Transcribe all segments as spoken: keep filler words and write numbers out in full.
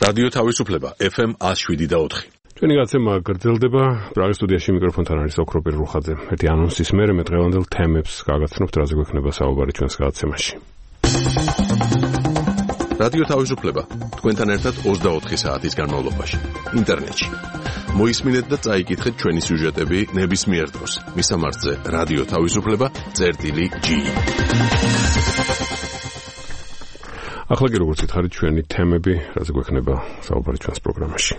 რადიო თავისუფლება ეფ ემ one oh seven და four. ჩვენი გაცემა გრძელდება. პრაღის სტუდიაში მიკროფონთან არის ოქროპირ რუხაძე. ერთი ანონსის მერე მე დღევანდელ თემებს გაგაცნობთ, რაზე გვექნება საუბარი ჩვენს გაცემაში. რადიო თავისუფლება თქვენთან ერთად twenty-four საათის განმავლობაში ინტერნეტში. მოისმინეთ და წაიკითხეთ ჩვენი სიუჟეტები ნებისმიერ დროს. მისამართზე რადიო თავისუფლება წერტილი ჯი. ახლა კი როგორც ითხარით ჩვენი თემები, რაზე გვექნება საუბარი ჩვენს პროგრამაში.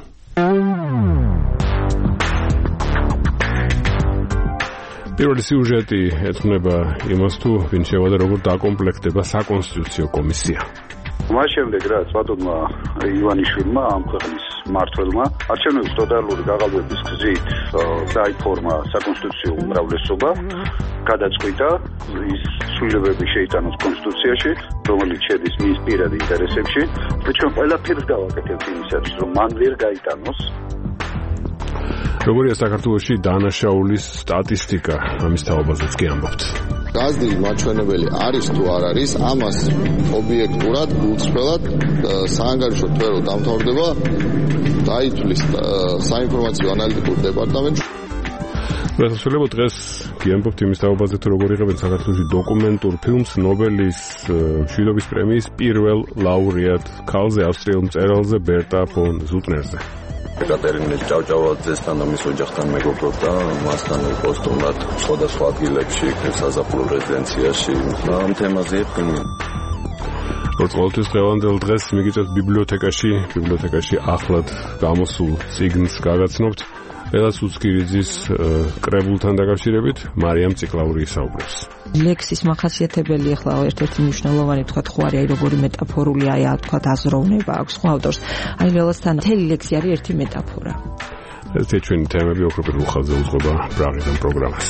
პირველი სიუჟეტი ეძღვნება იმას, თუ ვინ შევა და როგორ დაკომპლექტდება საკონსტიტუციო კომისია. მას შემდეგ რაც ბატონმა ივანიშვილმა ამ ქვეყნის მმართველმა არჩევნების ტოტალური გაღალბების გზით დაიფორმა საკონსტიტუციო უმრავლესობა, გადაწყვიტა ის ცვლილებები შეიტანოს კონსტიტუციაში, რომელიც შედის მის პირად ინტერესებში და ჩვენ ყველაფერს გავაკეთებთ იმისათვის, რომ მან ვერ გაიტანოს. როგორია საქართველოში დანაშაულის სტატისტიკა, ამის თაობაზეც კი ამბობთ. გაზრდილი მაჩვენებელი არის თუ არ არის, ამას ობიექტურად, გულწრფელად საანგარიშო თვერო დამთავრდება დაითვლის საინფორმაციო ანალიტიკურ დეპარტამენტში. გასასვლელად დღეს გიამბობთ იმის თაობაზე, თუ როგორ იღებენ საქართველოში დოკუმენტურ ფილმს ნობელის მშვიდობის პრემიის პირველ ლაურეატ ქალზე, ავსტრიელ მწერალზე ბერტა ფონ ზუტნერზე. ეკატერინე ჭავჭავაძესთან და მის ოჯახთან მეგობრობდა, მასთან პოსტუმრად სხვადასხვა ადგილებში, საზაფხულო რეზიდენციაში. ამ თემაზე ეფემი. როგორც ყოველთვის დღევანდელ დღეს მიგიწევთ ბიბლიოთეკაში, ბიბლიოთეკაში ახლად გამოსულ წიგნს გაგაცნობთ. ელას უცკირიძის კრებულთან დაკავშირებით მარიამ ციკლაური ისაუბრებს. ლექსის მახასიათებელი ახლა ერთ-ერთი მნიშვნელოვანი თქვა ხო არის, აი როგორი მეტაფორული აი თქვა აზროვნება აქვს ხო ავტორს. აი ლელასთან მთელი ლექსი არის ერთი მეტაფორა. ეს ჩვენი თემები ოქროპირ რუხაძე უძღვება პრაღიდან პროგრამას.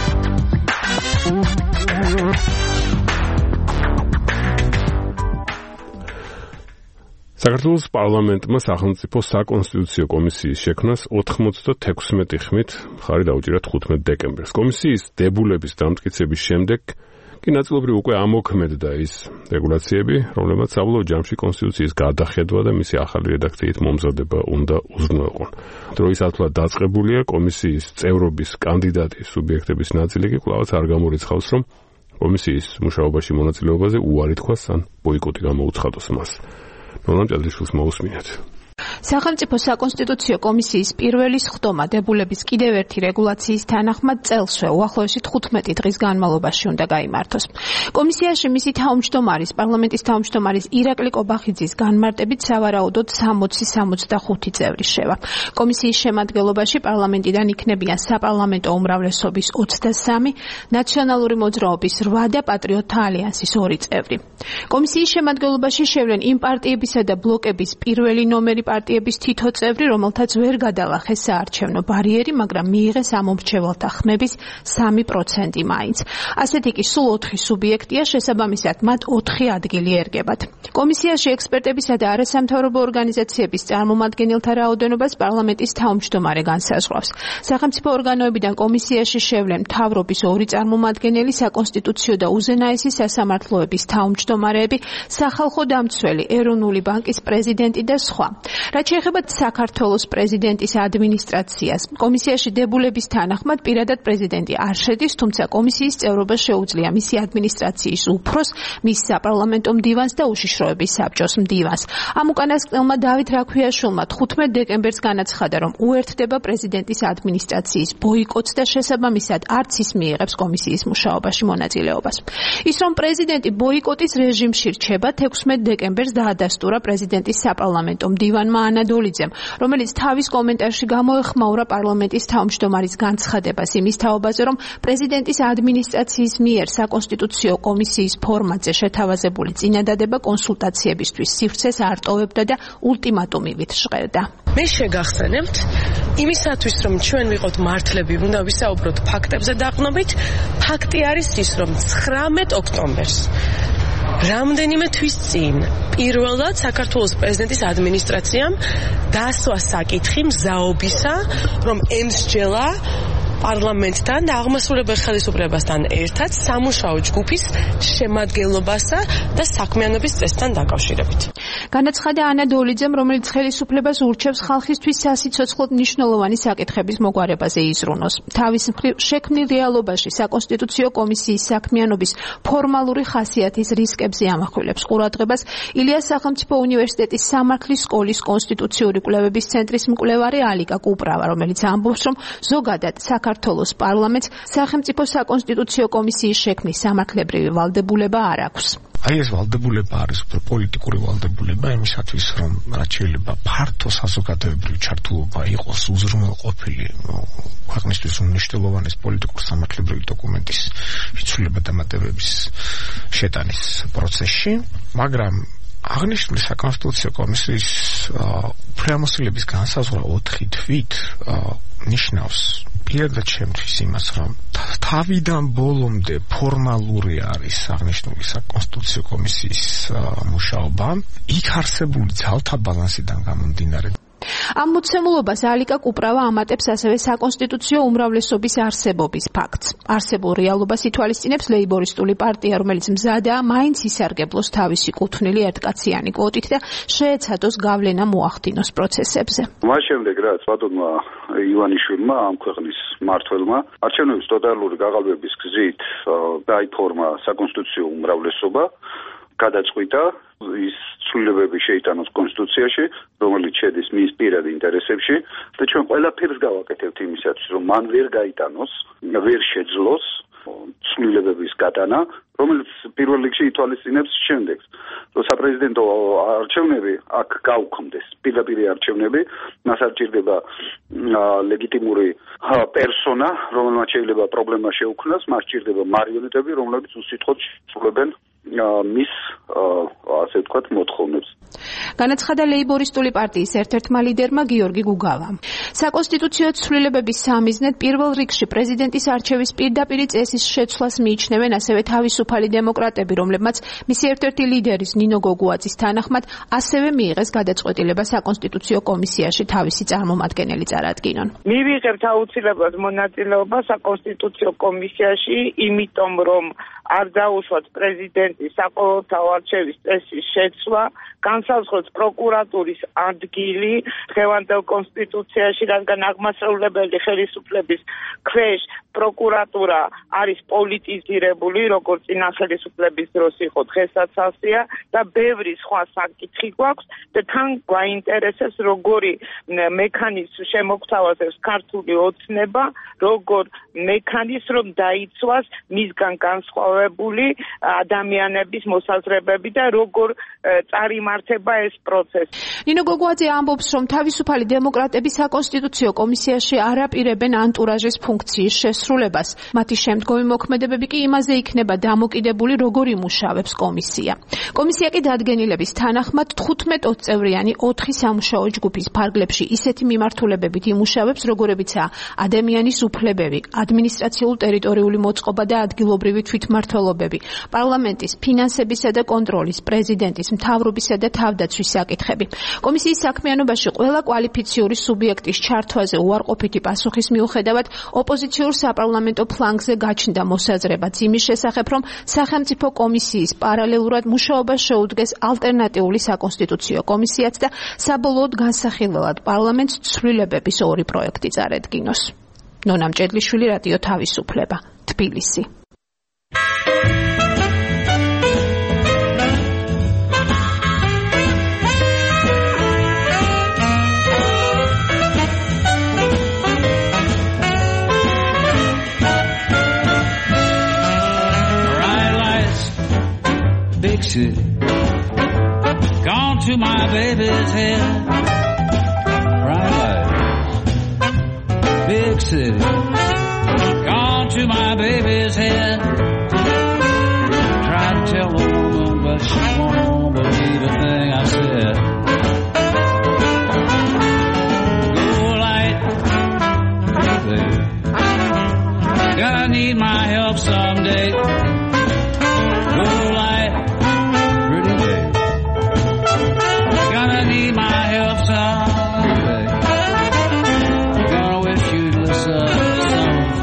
საქართველოს პარლამენტმა სახელმწიფო საკონსტიტუციო კომისიის შექმნას ninety-six ხმით მხარი დაუჭირა ხუთმეტ დეკემბერს. კომისიის დებულების დამტკიცების შემდეგ კი ნაწილობრივ უკვე ამოქმედდა ის რეგულაციები, რომლებმაც საბოლოო ჯამში კონსტიტუციის გადახედვა და მისი ახალი რედაქციით მომზადება უნდა უზრუნველყონ. დროის ათვლად დაწყებულია კომისიის წევრობის კანდიდატი სუბიექტების ნაწილი კი კვლავაც არ გამორიცხავს, რომ კომისიის მუშაობაში მონაწილეობაზე უარი თქვას ან ბოიკოტი გამოუცხადოს მას. ნორამ ჭადრიშვილს მოусმინეთ. სახელმწიფო საკონსტიტუციო კომისიის პირველი სხდომა დებულების კიდევ ერთი რეგულაციის თანახმად წელსვე უახლოესი თხუთმეტი დღის განმავლობაში უნდა გაიმართოს. კომისიაში მისი თავმჯდომარის, პარლამენტის თავმჯდომარის ირაკლი კობახიძის განმარტებით სავარაუდოდ sixty-sixty-five წევრი შევა. კომისიის შემადგენლობაში პარლამენტიდან იქნებიან საპარლამენტო უმრავლესობის twenty-three, ნაციონალური მოძრაობის eight და პატრიოტთა ალიანსის two წევრი. კომისიის შემადგენლობაში შევლენ იმ პარტიებისა და ბლოკების პირველი ნომერი პარტიების თითო წევრი, რომელთაც ვერ გადალახეს საარჩევნო ბარიერი, მაგრამ მიიღეს ამ მომრჩეველთა ხმების three percent მაინც. ასეთი კი სულ ოთხი სუბიექტია, შესაბამისად მათ ოთხი ადგილი ერგებათ. კომისიაში ექსპერტებისა და არასამთავრობო ორგანიზაციების წარმომადგენელთა რაოდენობას პარლამენტის თავმჯდომარე განსაზღვრავს. სახელმწიფო ორგანოებიდან კომისიაში შევლენ მთავრობის ორი წარმომადგენელი, საკონსტიტუციო და უზენაესი სასამართლოების თავმჯდომარეები, სახალხო დამცველი, ეროვნული ბანკის პრეზიდენტი და სხვა. რაც შეეხება საქართველოს პრეზიდენტის ადმინისტრაციას, კომისიაში დებულების თანახმად პირადად პრეზიდენტი არ შედის, თუმცა კომისიის წევრობა შეუძლია მისი ადმინისტრაციის უფროს, მის საპარლამენტო მდივანს და უშიშროების საბჭოს მდივანს. ამ უკანასკნელმა დავით რაქვიაშვილმა თხუთმეტ დეკემბერს განაცხადა, რომ უერთდება პრეზიდენტის ადმინისტრაციის ბოიკოტს და შესაბამისად არც ის მიიღებს კომისიის მუშაობაში მონაწილეობას. ის რომ პრეზიდენტი ბოიკოტის რეჟიმში რჩება, თექვსმეტ დეკემბერს დაადასტურა პრეზიდენტის საპარლამენტო მდივანმა ანადოლიძემ, რომელიც თავის კომენტარში გამოეხმაურა პარლამენტის თავმჯდომარის განცხადებას იმის თაობაზე, რომ პრეზიდენტის ადმინისტრაციის მიერ საკონსტიტუციო კომისიის ფორმატზე შეთავაზებული წინადადება კონსულტაციებისთვის სივრცეს არტოვებდა და ულტიმატუმივით ჟღერდა. მე შეგახსენებთ, იმისათვის რომ ჩვენ ვიყოთ მართლები, უნდა ვისაუბროთ ფაქტებზე დაყრდნობით. ფაქტი არის ის, რომ ცხრამეტ ოქტომბერს რამდენიმე თვის წინ პირველად საქართველოს პრეზიდენტის ადმინისტრაციამ დასვა საკითხი მზაობისა, რომ ემსჯელა პარლამენტთან და აღმასრულებელ ხელისუფლებასთან ერთად სამუშაო ჯგუფის შემადგენლობასა და საქმიანობის წესთან დაკავშირებით. განაცხადა ანა დოლიძემ, რომელიც ხელისუფლებას ურჩევს ხალხისთვის სასიცოცხლოდ მნიშვნელოვანი საკითხების მოგვარებაზე იზრუნოს. თავის მხრივ შექმნილ რეალობაში საკონსტიტუციო კომისიის საქმიანობის ფორმალური ხასიათის რისკებზე ამახვილებს ყურადღებას ილიას სახელმწიფო უნივერსიტეტის სამართლის სკოლის კონსტიტუციური კვლევების ცენტრის მკვლევარი ალიკა კუპრავა, რომელიც ამბობს, რომ ზოგადად საქართველოს პარლამენტს სახელმწიფო საკონსტიტუციო კომისიის შექმნის სამართლებრივი ვალდებულება არ აქვს. აი ეს ვალდებულება არის უფრო პოლიტიკური ვალდებულება იმისათვის, რომ რაც შეიძლება ფართო საზოგადოებრივი ჩართულობა იყოს უზრუნველყოფილი ქვეყნისთვის მნიშვნელოვანი პოლიტიკური სამართლებრივი დოკუმენტის შეცვლილება და მატებების შეტანის პროცესში, მაგრამ აღნიშნული საკონსტიტუციო კომისიის უფლებამოსილების განსაზღვრა ოთხი თვით ნიშნავს პირადად ჩემთვის იმას, რომ თავიდან ბოლომდე ფორმალური არის აღნიშნული საკონსტიტუციო კომისიის მუშაობა, იქ არსებული ძალთა ბალანსიდან გამომდინარე. ამ მოცემულობას ალიკა კუპრავა ამატებს ასევე საკონსტიტუციო უმრავლესობის არსებობის ფაქტს. არსებულ რეალობას ითვალისწინებს ლეიბორისტული პარტია, რომელიც მზადაა მაინც ისარგებლოს თავისი კუთვნილი ერთკაციანი კვოტით და შეეცადოს გავლენა მოახდინოს პროცესებზე. მას შემდეგ რაც ბატონმა ივანიშვილმა ამ ქვეყნის მმართველმა არჩევნების ტოტალური გაყალბების გზით დაიფორმა საკონსტიტუციო უმრავლესობა, გადაწყვიტა ის ცვლილებები შეიტანოს კონსტიტუციაში, რომელიც შედის მის პირად ინტერესებში და ჩვენ ყველაფერს გავაკეთებთ იმისათვის, რომ მან ვერ გაიტანოს, ვერ შეძლოს ცვლილებების გატანა, რომელიც პირველ რიგში ითვალისწინებს შემდეგს, რომ საპრეზიდენტო არჩევნები აქ გაუქმდეს, პირდაპირ არჩევნები, მას არ ჭირდება ლეგიტიმური პერსონა, რომელმაც შეიძლება პრობლემა შეუქმნას, მას ჭირდება მარიონეტები, რომლებიც უსიტყვოდ შეცვლებენ მის ასე ვთქვათ მოთხოვნებს. განაცხადა ლეიბორისტული პარტიის ერთ-ერთმა ლიდერმა გიორგი გუგავამ. საკონსტიტუციო ცვლილებების სამიზნედ პირველ რიგში პრეზიდენტის არჩევის პირდაპირი წესის შეცვლას მიიჩნევენ ასევე თავისუფალი დემოკრატები, რომლებმაც მისი ერთ-ერთი ლიდერის ნინო გოგუაძის თანახმად ასევე მიიღეს გადაწყვეტილება საკონსტიტუციო კომისიაში თავისი წარმომადგენელი წარადგინონ. მივიღებთ აუცილებლად მონაწილეობა საკონსტიტუციო კომისიაში, იმიტომ რომ არ დაუშვათ პრეზიდენტის საყოველთაო არჩევის წესის შეცვლა, განსაზღვროთ პროკურატურის ადგილი დღევანდელ კონსტიტუციაში, რადგან აღმასრულებელი ხელისუფლების ქვეშ პროკურატურა არის პოლიტიზირებული, როგორც წინა ხელისუფლების დროს იყო, დღესაც ასეა და ბევრი სხვა საკითხი გვაქვს და თან გვაინტერესებს როგორი მექანიზმი შემოგთავაზებს ქართული ოცნება, როგორ მექანიზმი რომ დაიცვას მისგან განსხვავებული ადამიანების მოსაზრებები და როგორ წარიმართება ეს პროცესი. ნინო გოგუაძე ამბობს, რომ თავისუფალი დემოკრატები საკონსტიტუციო კომისიაში არ აპირებენ ანტურაჟის ფუნქციის შესრულებას. მათი შემდგომი მოქმედებები კი იმაზე იქნება დამოკიდებული, როგორ იმუშავებს კომისია. კომისია კი დადგენილების თანახმად თხუთმეტ ოცწევრიანი ოთხი სამუშაო ჯგუფის ფარგლებში ისეთი მიმართულებებით იმუშავებს, როგორებიცაა ადამიანის უფლებები, ადმინისტრაციულ-ტერიტორიული მოწყობა და ადგილობრივი თვითმმართველობები, პარლამენტის ფინანსებისა და კონტროლის, პრეზიდენტის, მთავრობისა და თავდაცვის საკითხები. კომისიის საქმიანობაში ყველა კვალიფიციური სუბიექტის ჩართვაზე უარყოფითი პასუხის მიუხედავად ოპოზიციურ საპარლამენტო ფლანგზე გაჩნდა მოსაზრებაც იმის შესახებ, რომ სახელმწიფო კომისიის პარალელურად მუშაობას შეუდგეს ალტერნატიული საკონსტიტუციო კომისიაც და საბოლოოდ განსახილველად პარლამენტს ცვლილებების ორი პროექტი წარედგინოს. ნონა მჭედლიშვილი, რადიო თავისუფლება, თბილისი. Big city, gone to my baby's head. Bright lights, big city, gone to my baby's head. Tried to tell the woman, but she won't believe a thing I said. Go light, baby, gonna need my help someday. Go light, pretty baby, gonna need my help someday. Gonna wish you'd listen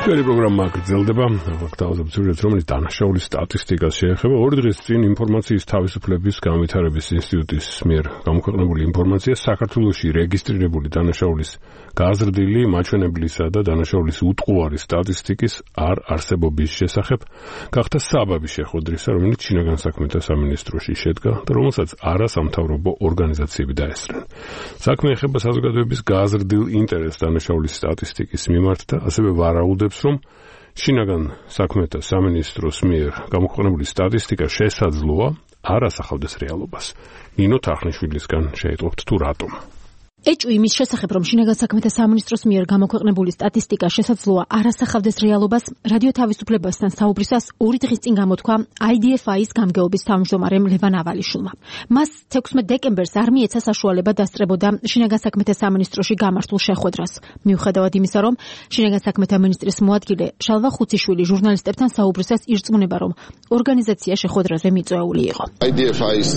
ჩვენი პროგრამა გრძელდება. ვაკთავაზობთ სიუჟეტს, რომელიც დანაშაულის სტატისტიკას შეეხება. ორი დღის წინ ინფორმაციის თავისუფლების განვითარების ინსტიტუტის მიერ გამოქვეყნებული ინფორმაცია საქართველოში რეგისტრირებული დანაშაულის გაზრდილი, მაჩვენებლისა და დანაშაულის უტყუარი სტატისტიკის არ არსებობის შესახებ გახდა საბაბი შეხვედრისა, რომელიც შინაგან საქმეთა სამინისტროში შედგა და რომელსაც არასამთავრობო ორგანიზაციები დაესწრნენ. საქმე ეხება საზოგადოების გაზრდილ ინტერესს დანაშაულის სტატისტიკის მიმართ და ასევე ვარაუდებს, რომ შინაგან საქმეთა სამინისტროს მიერ გამოქვეყნებული სტატისტიკა შესაძლოა არ ასახავდეს რეალობას. ნინო თახნიშვილისგან შეიტყობთ თუ რატომ. ეჭვი იმის შესახებ, რომ შინაგან საქმეთა სამინისტროს მიერ გამოქვეყნებული სტატისტიკა შესაძლოა არ ასახავდეს რეალობას, რადიო თავისუფლებასთან საუბრისას ორი დღის წინ გამოთქვა აი დი ეფ აის გამგეობის თავმჯდომარემ ლევან ავალიშვილმა. მას თექვსმეტ დეკემბერს არ მიეცა საშუალება დასწრებოდა შინაგან საქმეთა სამინისტროში გამართულ შეხვედრას. მიუხედავად იმისა, რომ შინაგან საქმეთა მინისტრის მოადგილე შალვა ხუციშვილი ჟურნალისტებთან საუბრისას ირწმუნება, რომ ორგანიზაცია შეხვედრაზე მიწვეული იყო. აი დი ეფ აის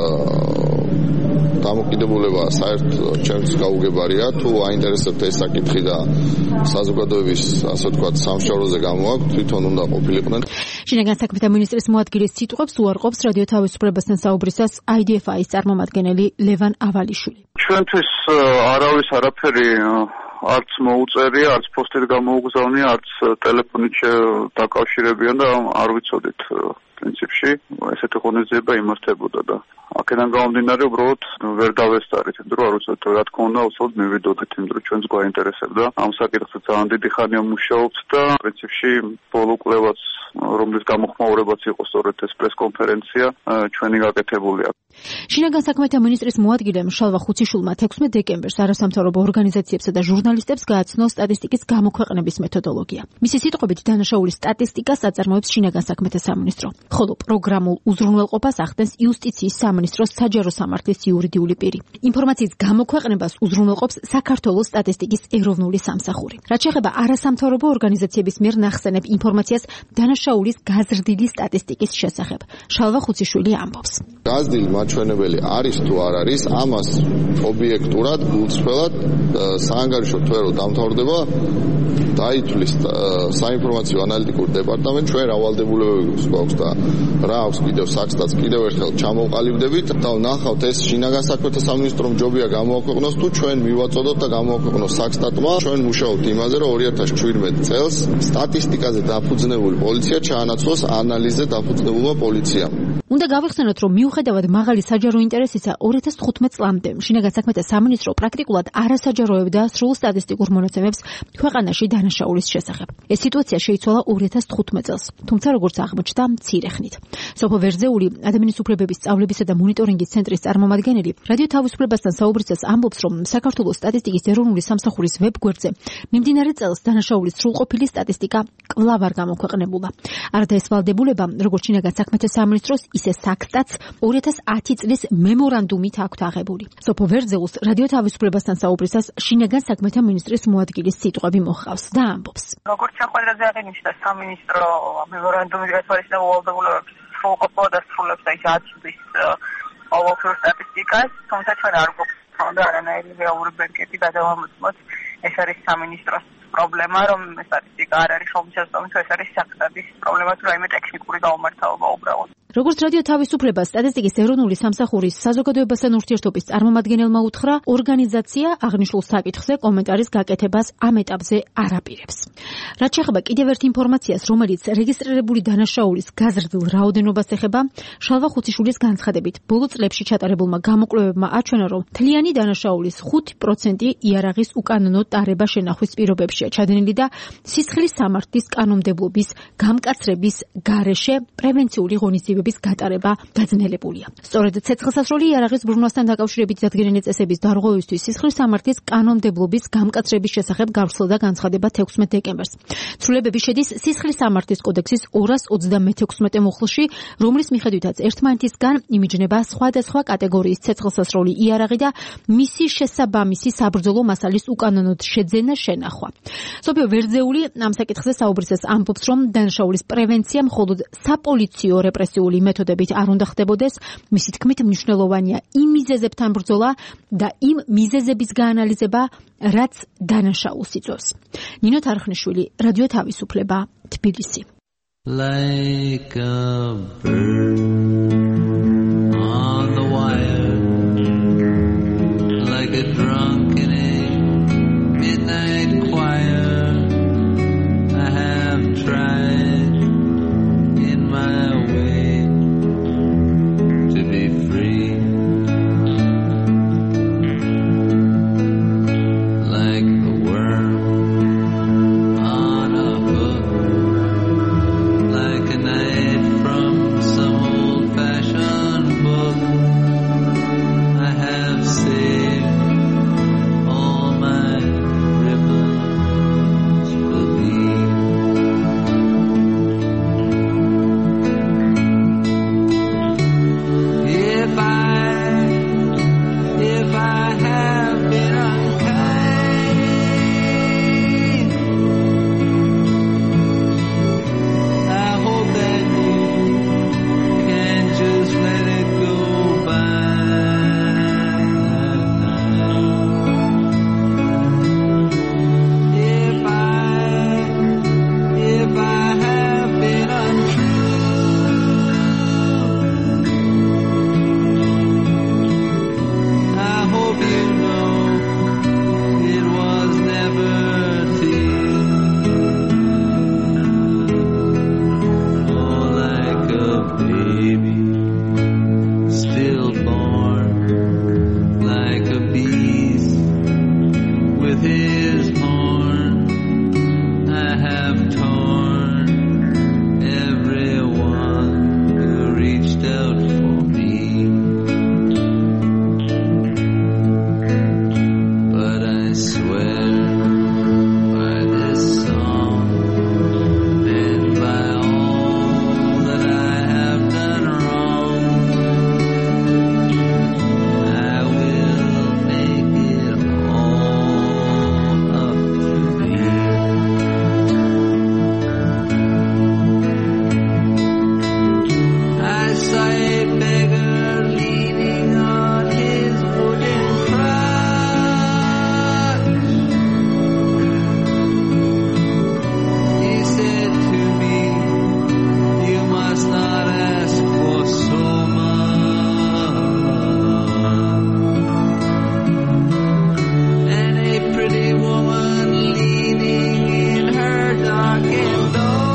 დამოკიდებულება საერთოდ ჩემს გაუგებარია, თუ აინტერესებთ ეს საკითხი და საზოგადოების, ასე ვთქვათ, სამშაბლოზე გამოაქვთ, თვითონ უნდა ყოფილიყვნენ. შინაგან საქმეთა მინისტრის მოადგილის სიტყვებს უარყოფს რადიო თავისუფლებასთან საუბრისას აი დი ეფ აის წარმომადგენელი ლევან ავალიშვილი. ჩვენთვის არავის არაფერი არც მოუწერია, არც პოსტით გამოუგზავნია, არც ტელეფონით დაკავშირებიან და არ ვიცოდით პრინციპში ესეთი ღონისძიება იმართებოდა და აქედან გამომდინარე უბრალოდ ვერ დავესწარით, იმიტომ რომ არ ვიცოდით რა თქმა უნდა უბრალოდ მივიდოდით, იმიტომ რომ ჩვენს გვაინტერესებდა. ამ საკითხზე ძალიან დიდი ხანია მუშაობთ და პრინციპში ბოლო კვლევაც, რომლის გამოხმაურებაც იყო სწორედ ეს პრესკონფერენცია, ჩვენი გაკეთებული აქვს. შინაგან საქმეთა მინისტრის მოადგილემ შალვა ხუციშვილმა თექვსმეტ დეკემბერს არასამთავრობო ორგანიზაციებსა და ჟურნალისტებს გააცნო სტატისტიკის გამოქვეყნების მეთოდოლოგია. მისი სიტყვებით დანაშაულის სტატისტიკას აწარმოებს შინაგან საქმეთა სამინისტრო, ხოლო პროგრამულ უზრუნველყოფას ახდენს იუსტიციის სამინისტროს საჯარო სამართლის იურიდიული პირი. ინფორმაციის გამოქვეყნებას უზრუნველყოფს საქართველოს სტატისტიკის ეროვნული სამსახური. რაც შეეხება არასამთავრობო ორგანიზაციების მიერ ნახსენებ ინფორმაციას დანაშაულის გაზრდილი სტატისტიკის შესახებ, შალვა ხუციშვილი ამბობს. გაზრდილი მაჩვენებელი არის თუ არ არის, ამას ობიექტურად, გულწრფელად საანგარიშო თვერო დამთავრდება დაითვლის საინფორმაციო ანალიტიკური დეპარტამენტი. ჩვენ რავალდებულებები გვაქვს და რა აქვს კიდევ საქმეც კიდევ ერთხელ ჩამოვყალიბდებით და ვნახავთ ეს შინაგან საქმეთა სამინისტრომ ჯობია გამოაქვეყნოს თუ ჩვენ მივაწოდოთ და გამოაქვეყნოს საქსტატმა. ჩვენ მუშაობთ იმაზე, რომ ორი ათას შვიდმეტ წელს სტატისტიკაზე დაფუძნებული პოლიცია ჩაანაცვლოს ანალიზზე დაფუძნებულმა პოლიციამ. უნდა გავიხსენოთ, რომ მიუხედავად მაღალი საჯარო ინტერესისა, ორი ათას თხუთმეტ წლამდე შინაგან საქმეთა სამინისტრო პრაქტიკულად არასაჯაროებდა სრულ სტატისტიკურ მონაცემებს ქვეყანაში დანაშაულის შესახებ. ეს სიტუაცია შეიცვალა ორი ათას თხუთმეტ წელს, თუმცა როგორც აღმოჩნდა, მცირე ხნით. სოფო ვერძეული, ადამიანის უფლებების სწავლებისა და მონიტორინგის ცენტრის წარმომადგენელი, რადიო თავისუფლებასთან საუბრისას ამბობს, რომ საქართველოს სტატისტიკის ეროვნული სამსახურის ვებგვერდზე მიმდინარე წელს დანაშაულის სრულყოფილი სტატისტიკა კვლავ არ გამოქვეყნებულა. არდა ეს ვალდებულება, როგორც შინაგან საქმეთა სამინისტროს, ისე საქსტატს ორი ათას ათი წლის მემორანდუმით აქვთ აღებული. სოფო ვერძეულს რადიო თავისუფლებასთან საუბრისას შინაგან საქმეთა მინისტრის მოადგილის სიტყვები მოჰყავს და ამბობს. როგორც შეხვედრაზე აღინიშნა, სამინისტრო მემორანდუმით გათვალისწინებულ ვალდებულებებს სრულყოფილად ასრულებს და ის აწვდის ყოველდღიურ სტატისტიკას, თუმცა ჩვენ არ გვაქვს და არანაირი რეალური ბენკეტი გადავამოწმოთ. ეს არის სამინისტროს პრობლემა, რომ სტატისტიკა არ არის ხელმისაწვდომი, თუ ეს არის საქსტატის პრობლემა, თუ რაიმე ტექნიკური გაუმართლობა უბრალოდ. როგორც რადიო თავისუფლება სტატისტიკის ეროვნული სამსახურის საზოგადოებასთან ურთიერთობის წარმომადგენელმა უთხრა, ორგანიზაცია აღნიშნულ საკითხზე კომენტარის გაკეთებას ამ ეტაპზე არ აპირებს. რაც შეეხება კიდევ ერთ ინფორმაციას, რომელიც რეგისტრირებული დანაშაულის გაზრდილ რაოდენობას ეხება, შალვა ხუციშვილის განცხადებით, ბოლო წლებში ჩატარებულმა გამოკვლევებმა აჩვენა, რომ მთლიანი დანაშაულის ხუთი პროცენტი იარაღის უკანონო ტარება შენახვის პირობებშია ჩადენილი და სისხლის სამართლის კანონმდებლობის გამკაცრების გარეშე პრევენციული ღონისძიებების გატარება დაძნელებულია. სწორედ ცეცხლსასროლი იარაღის ბრუნვასთან დაკავშირებით დადგენილი წესების დარღვევისთვის სისხლის სამართლის კანონმდებლობის გამკაცრების შესახებ გავრცელდა განცხადება თექვსმეტ დეკემბერს. ცვლილებები შედის სისხლის სამართლის კოდექსის ორას ოცდამეთექვსმეტე მუხლში, რომლის მიხედვითაც ერთმანეთისგან იმიჯნება სხვადასხვა კატეგორიის ცეცხლსასროლი იარაღი და მისი შესაბამისი საბრძოლო მასალის უკანონოდ შეძენა შენახვა. სოფიო ვერძეული ამ საკითხზე საუბრისას ამბობს, რომ დანაშაულის პრევენცია მხოლოდ საპოლიციო რეპრესიულ ტრადიციული მეთოდებით არ უნდა ხდებოდეს, მისი თქმით მნიშვნელოვანია იმ მიზეზებთან ბრძოლა და იმ მიზეზების გაანალიზება, რაც დანაშაულს იწვევს. ნინო თარხნიშვილი, რადიო თავისუფლება, თბილისი. Like a bird on the wire, like a drunk in a midnight choir, I have tried in my way to be free, like the worm on a hook, like a knight from some old-fashioned book. I have saved all my ribbons for thee. If I, if I have been unkind, I hope that you can just let it go by. If I, if I have been untrue, I hope you know it was never to you. Oh, like a baby stillborn, like a beast with his horn, I have torn everyone who reached out for me. But I swear by this song and by all that I have done wrong, I will make it all up to thee. I saw a beggar leaning on his wooden crutch. He said to me, "You must not ask for so much." And a pretty woman leaning in her darkened door.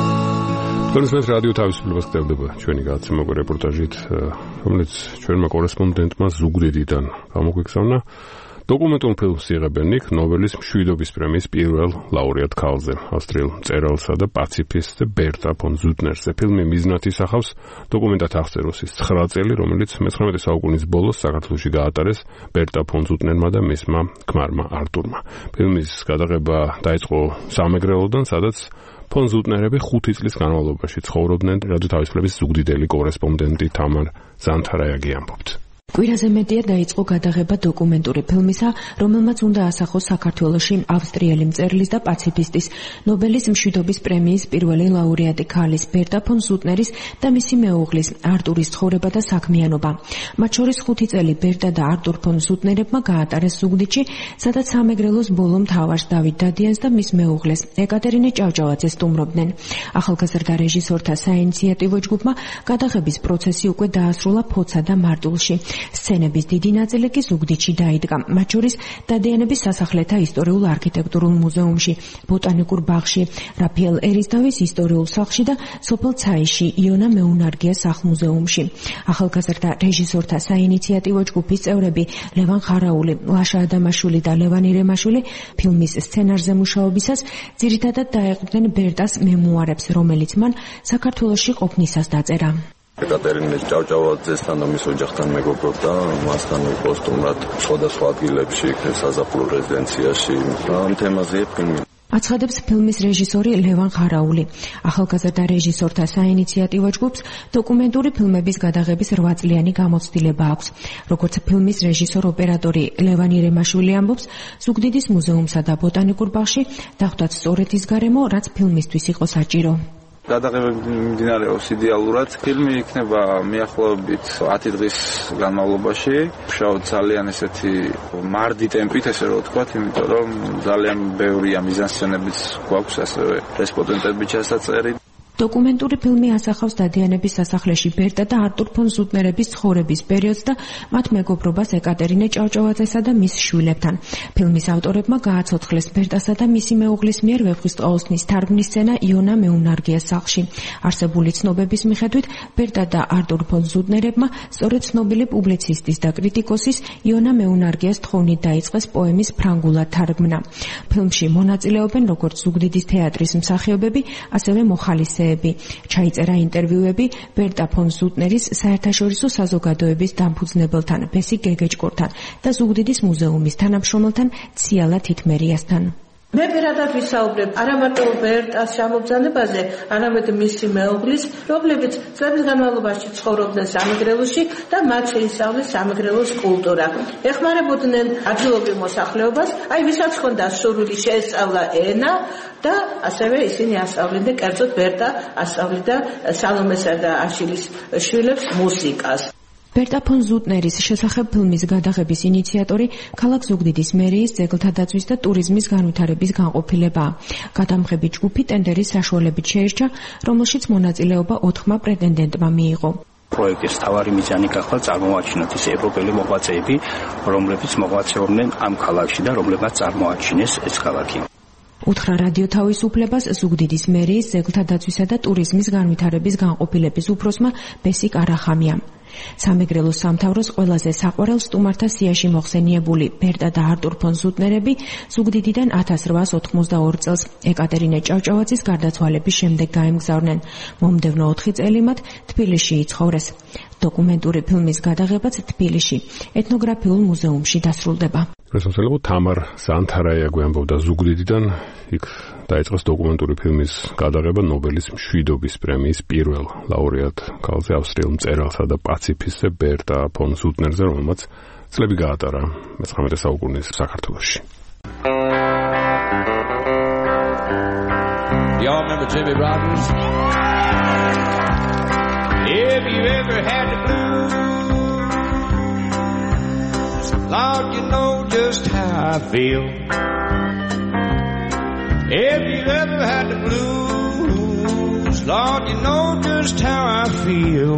თორემ რადიო თავისუფლებას ხდებოდა ჩვენი გადაცემა რეპორტაჟით, რომელიც ჩვენმა კორესპონდენტმა ზუგდიდიდან გამოგვიგზავნა. დოკუმენტურ ფილმს იღებენ იქ ნობელის მშვიდობის პრემიის პირველ ლაურეატ ქალზე, ავსტრიელ მწერალსა და პაციფისტ ბერტა ფონ ზუტნერზე. ფილმი მიზნად ისახავს დოკუმენტად აღწეროს ის ცხრა წელი, რომელიც მეცხრამეტე საუკუნის ბოლოს საქართველოში გაატარეს ბერტა ფონ ზუტნერმა და მისმა ქმარმა არტურმა. ფილმის გადაღება დაიწყო სამეგრელოდან, სადაც ფონ ზუტნერები ხუთი წლის განმავლობაში ცხოვრობდნენ. რადიო თავისუფლების ზუგდიდელი კორესპონდენტი თამარ ზანთარაიაგი ამბობთ. კვირაზე მეტია დაიწყო გადაღება დოკუმენტური ფილმისა, რომელმაც უნდა ასახოს საქართველოში ავსტრიელი მწერლის და პაციფისტის ნობელის მშვიდობის პრემიის პირველი ლაურეატი ქალის ბერტა ფონ ზუტნერის და მისი მეუღლის არტურის ცხოვრება და საქმიანობა. მათ შორის ხუთი წელი ბერტა და არტურ ფონ ზუტნერებმა გაატარეს ზუგდიდში, სადაც სამეგრელოს ბოლო მთავარს დავით დადიანს და მის მეუღლეს ეკატერინე ჭავჭავაძეს სტუმრობდნენ. ახალგაზრდა რეჟისორთა საინიციატივო ჯგუფმა გადაღების პროცესი უკვე დაასრულა ფოცა და მარტულში. სცენების დიდი ნაწილი კი ზუგდიდში დაიდგა, მათ შორის დადიანების სასახლეთა ისტორიულ არქიტექტურულ მუზეუმში, ბოტანიკურ ბაღში, რაფაელ ერისთავის ისტორიულ სახლში და სოფელ ცაიში, იონა მეუნარგიას სახლ-მუზეუმში. ახალგაზრდა რეჟისორთა საინიციატივო ჯგუფის წევრები ლევან ხარაული, ლაშა ადამაშვილი და ლევან ირემაშვილი ფილმის სცენარზე მუშაობისას ძირითადად დაეყრდნენ ბერტას მემუარებს, რომელიც მან საქართველოში ყოფნისას დაწერა. ეკატერინე ჭავჭავაძესთან და მის ოჯახთან მეგობრობდა, მასთან იყო სტუმრად სხვადასხვა ადგილებში, საზაფხულო რეზიდენციაში. ამ თემაზე ფილმი აცხადებს ფილმის რეჟისორი ლევან ხარაული. ახალგაზრდა რეჟისორთა საინიციატივო ჯგუფს დოკუმენტური ფილმების გადაღების რვა წლიანი გამოცდილება აქვს. როგორც ფილმის რეჟისორ ოპერატორი ლევან ირემაშვილი ამბობს, ზუგდიდის მუზეუმსა და ბოტანიკურ ბაღში დახვდათ სწორედ ის გარემო, რაც ფილმისთვის იყო საჭირო. გადაღებები მიმდინარეობს იდეალურად. ფილმი იქნება მიახლოებით ათი დღის განმავლობაში. ვშავთ ძალიან ესეთი მარდი ტემპით, ესე რომ ვთქვათ, იმიტომ რომ ძალიან ბევრია მიზანსცენებიც გვაქვს, ასევე რესპონდენტები ჩასაწერი. დოკუმენტური ფილმი ასახავს დადიანების სასახლეში ბერტა და არტურ ფონ ზუტნერების ცხოვრების პერიოდს და მათ მეგობრობას ეკატერინე ჭავჭავაძესა და მის შვილებთან. ფილმის ავტორებმა გააცოცხლეს ბერტასა და მისი მეუღლის მიერ ვეფხისტყაოსნის თარგმნის სცენა იონა მეუნარგიას სახლში. არსებული ცნობების მიხედვით ბერტა და არტურ ფონ ზუტნერებმა სწორედ ცნობილი პუბლიცისტის და კრიტიკოსის იონა მეუნარგიას თხოვნით დაიწყეს პოემის ფრანგულად თარგმნა. ფილმში მონაწილეობენ როგორც ზუგდიდის თეატრის მსახიობები, ასევე მოხალისეები. ჩაიწერა ინტერვიუები ბერტა ფონ ზუტნერის საერთაშორისო საზოგადოების დამფუძნებელთან, ბესი გეგეჭკორთან და ზუგდიდის მუზეუმის თანამშრომელთან ციალა თითმერიასთან. მე პირადად ვისაუბრებ არა მარტო ბერტას შემოგზანებაზე, არამედ მისი მეუღლის, რომლებიც წლების განმავლობაში ცხოვრობდნენ სამეგრელოში და მათ შეისწავლეს სამეგრელოს კულტურა. ეხმარებოდნენ ადგილობრივ მოსახლეობას, აი ვისაც ჰქონდა სურვილი შეესწავლა ენა და ასევე ისინი ასწავლდნენ, კერძოდ ბერტა ასწავლიდა სალომესა და აშილის შვილებს მუსიკას. ბერტა ფონ ზუტნერის შესახებ ფილმის გადაღების ინიციატორი ქალაქ ზუგდიდის მერიის ძეგლთა დაცვის და ტურიზმის განვითარების განყოფილებაა. გადამღები ჯგუფი ტენდერის საშუალებით შეირჩა, რომელშიც მონაწილეობა ოთხმა პრეტენდენტმა მიიღო. პროექტის თავარი მიზანი გახდა წარმოაჩინოთ ის ევროპელი მოღვაწეები, რომლებიც მოღვაწეობდნენ ამ ქალაქში და რომლებმაც წარმოაჩინეს ეს ქალაქი. უთხრა რადიო თავისუფლებას ზუგდიდის მერიის ძეგლთა დაცვისა და ტურიზმის განვითარების განყოფილების უფროსმა ბესი კარახამიამ. სამეგრელოს სამთავროს ყველაზე საყვარელ სტუმართა სიაში მოხსენიებული ბერტა და არტურ ფონ ზუტნერები ზუგდიდიდან ათას რვაას ოთხმოცდაორი წელს ეკატერინე ჭავჭავაძის გარდაცვალების შემდეგ გაემგზავრნენ. მომდევნო ოთხი წელი მათ თბილისში იცხოვრეს. დოკუმენტური ფილმის გადაღებაც თბილისში ეთნოგრაფიულ მუზეუმში დასრულდება. რესურსელო თამარ სანთარაია გვამბობდა ზუგდიდიდან, იქ დაიწყეს დოკუმენტური ფილმის გადაღება ნობელის მშვიდობის პრემიის პირველ ლაურეატ ქალზე ავსტრიელ მწერალსა და პაციფისტზე ბერტა ფონ ზუტნერზე, რომელმაც წლები გაატარა მეცხრამეტე საუკუნის საქართველოში. Y'all remember Jimmy Rogers? If you ever had the blues, Lord, you know just how I feel. If you ever had the blues, Lord, you know just how I feel.